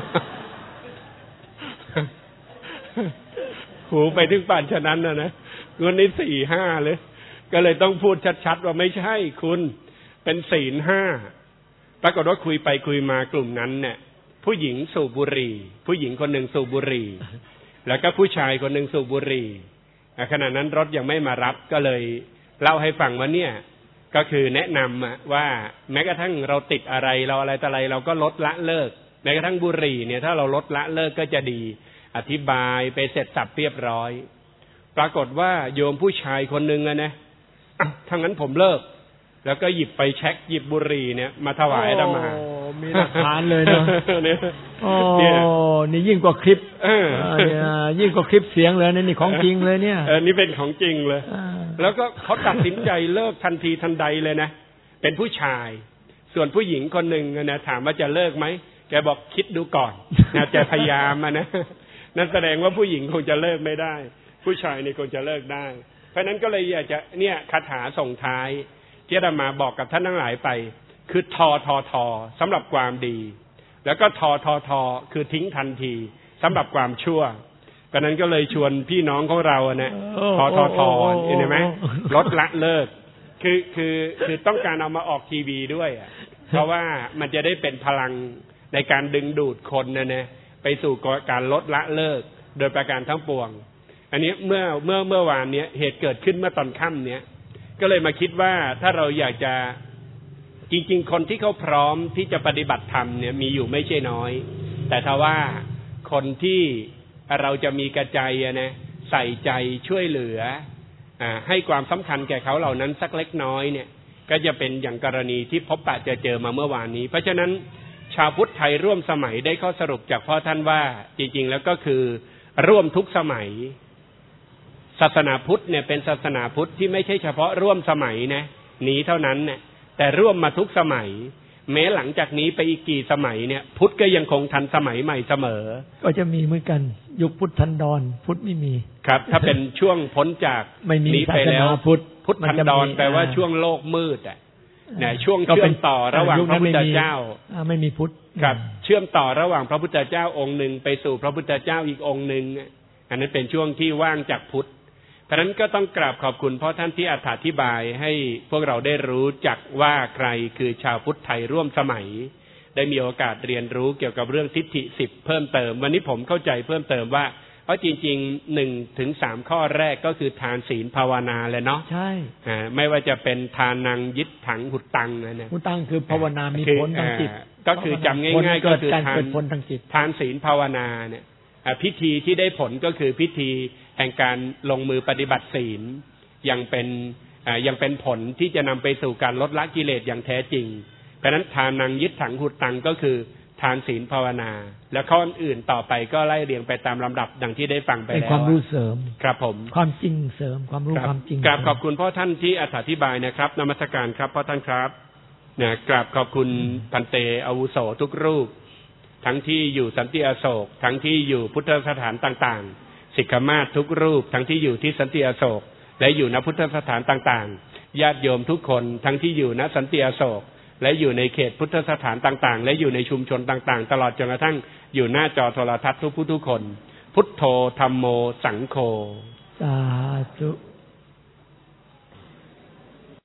Speaker 2: หูไปถึงป่านฉะนั้นนะนะงวดนี้สี่ห้าเลยก็เลยต้องพูดชัดๆว่าไม่ใช่คุณเป็นศีลห้าปรากฏว่าคุยไปคุยมากลุ่มนั้นเนี่ยผู้หญิงสูบบุหรี่ผู้หญิงคนหนึ่งสูบบุหรี่แล้วก็ผู้ชายคนหนึ่งสูบบุหรี่ขณะนั้นรถยังไม่มารับก็เลยเล่าให้ฟังว่าเนี่ยก็คือแนะนำว่าแม้กระทั่งเราติดอะไรเราอะไรต่ออะไรเราก็ลดละเลิกแม้กระทั่งบุหรี่เนี่ยถ้าเราลดละเลิกก็จะดีอธิบายไปเสร็จสับเรียบร้อยปรากฏว่าโยมผู้ชายคนหนึ่งนะนะถ้างั้นผมเลิกแล้วก็หยิบไปเช็คหยิบบุหรี่เนี่ยมาถวายอาตมา
Speaker 1: มีหลักฐานเลยเนาะโอ้นี่ยิ่งกว่าคลิปยิ่งกว่าคลิปเสียงเลยนี่นี่ของจริงเลยเนี่ย
Speaker 2: เออนี่เป็นของจริงเลยแล้วก็เขาตัดสินใจเลิกทันทีทันใดเลยนะเป็นผู้ชายส่วนผู้หญิงคนหนึ่งนะถามว่าจะเลิกไหมแกบอกคิดดูก่อนนะจะพยายามนะนั่นแสดงว่าผู้หญิงคงจะเลิกไม่ได้ผู้ชายนี่คงจะเลิกได้เพราะนั้นก็เลยอยากจะเนี่ยคาถาส่งท้ายที่อาตมาบอกกับท่านทั้งหลายไปคือทอทอทอสำหรับความดีแล้วก็ทอทอทอคือทิ้งทันทีสำหรับความชั่วเพราะนั้นก็เลยชวนพี่น้องของเรานะทอทอทอเห็นไหมลดละเลิกคือคือคือต้องการเอามาออกทีวีด้วยอ่ะเพราะว่ามันจะได้เป็นพลังในการดึงดูดคนนะนะไปสู่การลดละเลิกโดยประการทั้งปวงอันนี้เมื่อเมื่อเมื่อวานเนี้ยเหตุเกิดขึ้นเมื่อตอนค่ำเนี้ยก็เลยมาคิดว่าถ้าเราอยากจะจริงๆคนที่เขาพร้อมที่จะปฏิบัติธรรมเนี่ยมีอยู่ไม่ใช่น้อยแต่ถ้าว่าคนที่เราจะมีกระใจนะใส่ใจช่วยเหลืออ่าให้ความสำคัญแก่เขาเหล่านั้นสักเล็กน้อยเนี่ยก็จะเป็นอย่างกรณีที่พบปะเจอเจอมาเมื่อวานนี้เพราะฉะนั้นชาวพุทธไทยร่วมสมัยได้ข้อสรุปจากพ่อท่านว่าจริงๆแล้วก็คือร่วมทุกสมัยศาสนาพุทธเนี่ยเป็นศาสนาพุทธที่ไม่ใช่เฉพาะร่วมสมัยนะนี้เท่านั้นเนี่ยแต่ร่วมมาทุกสมัยแม้หลังจากนี้ไปอีกกี่สมัยเนี่ยพุทธก็ยังคงทันสมัยใหม่เสมอก็จะมีเหมือนกันยุคพุทธันดรพุทธไม่มีครับถ้าเป็นช่วงพ้นจากนี้ไปแล้วพุทธพุทธันดรแปลว่าช่วงโลกมืดอ่ะเนี่ยช่วงเชื่อมต่อระหว่างพระพุทธเจ้าไม่มีพุทธครับเชื่อมต่อระหว่างพระพุทธเจ้าองค์หนึ่งไปสู่พระพุทธเจ้าอีกองค์หนึ่งอันนั้นเป็นช่วงที่ว่างจากพุทธเพราะฉะนั้นก็ต้องกราบขอบคุณพ่อท่านที่อธิบายให้พวกเราได้รู้จักว่าใครคือชาวพุทธไทยร่วมสมัยได้มีโอกาสเรียนรู้เกี่ยวกับเรื่องทิฏฐิสิบเพิ่มเติมวันนี้ผมเข้าใจเพิ่มเติมว่าเพราะจริงๆหนึ่งถึงสามข้อแรกก็คือทานศีลภาวนาเลยเนาะใช่อ่าไม่ว่าจะเป็นทานังยิตถังหุตตังนะเนี่ยหุตตังคือภาวนามีผลทางจิตก็คือจำง่ายๆก็คือทานผลทางจิตทานศีลภาวนาเนี่ยพิธีที่ได้ผลก็คือพิธีแห่งการลงมือปฏิบัติศีลยังเป็นยังเป็นผลที่จะนำไปสู่การลดละกิเลสอย่างแท้จริงเพราะฉะนั้นทานังยิตถังหุตตังก็คือทานศีลภาวนาและข้ออื่นต่อไปก็ไล่เรียงไปตามลำดับดังที่ได้ฟังไปแล้วเป็นความรู้เสริมครับผมความจริงเสริมความรู้ความจริงกราบขอบคุณพ่อท่านที่อธิบายนะครับนมัสการครับพ่อท่านครับนะกราบขอบคุณพันเตอาวุโสทุกรูปทั้งที่อยู่สันติอโศกทั้งที่อยู่พุทธสถานต่างๆศิกขมาศทุกรูปทั้งที่อยู่ที่สันติอโศกและอยู่ณพุทธสถานต่างๆญาติโยมทุกคนทั้งที่อยู่ณสันติอโศกและอยู่ในเขตพุทธสถานต่างๆและอยู่ในชุมชนต่างๆตลอดจนกระทั่งอยู่หน้าจอโทรทัศน์ทุกผู้ทุกคนพุทโธธัมโมสังโฆสาธุ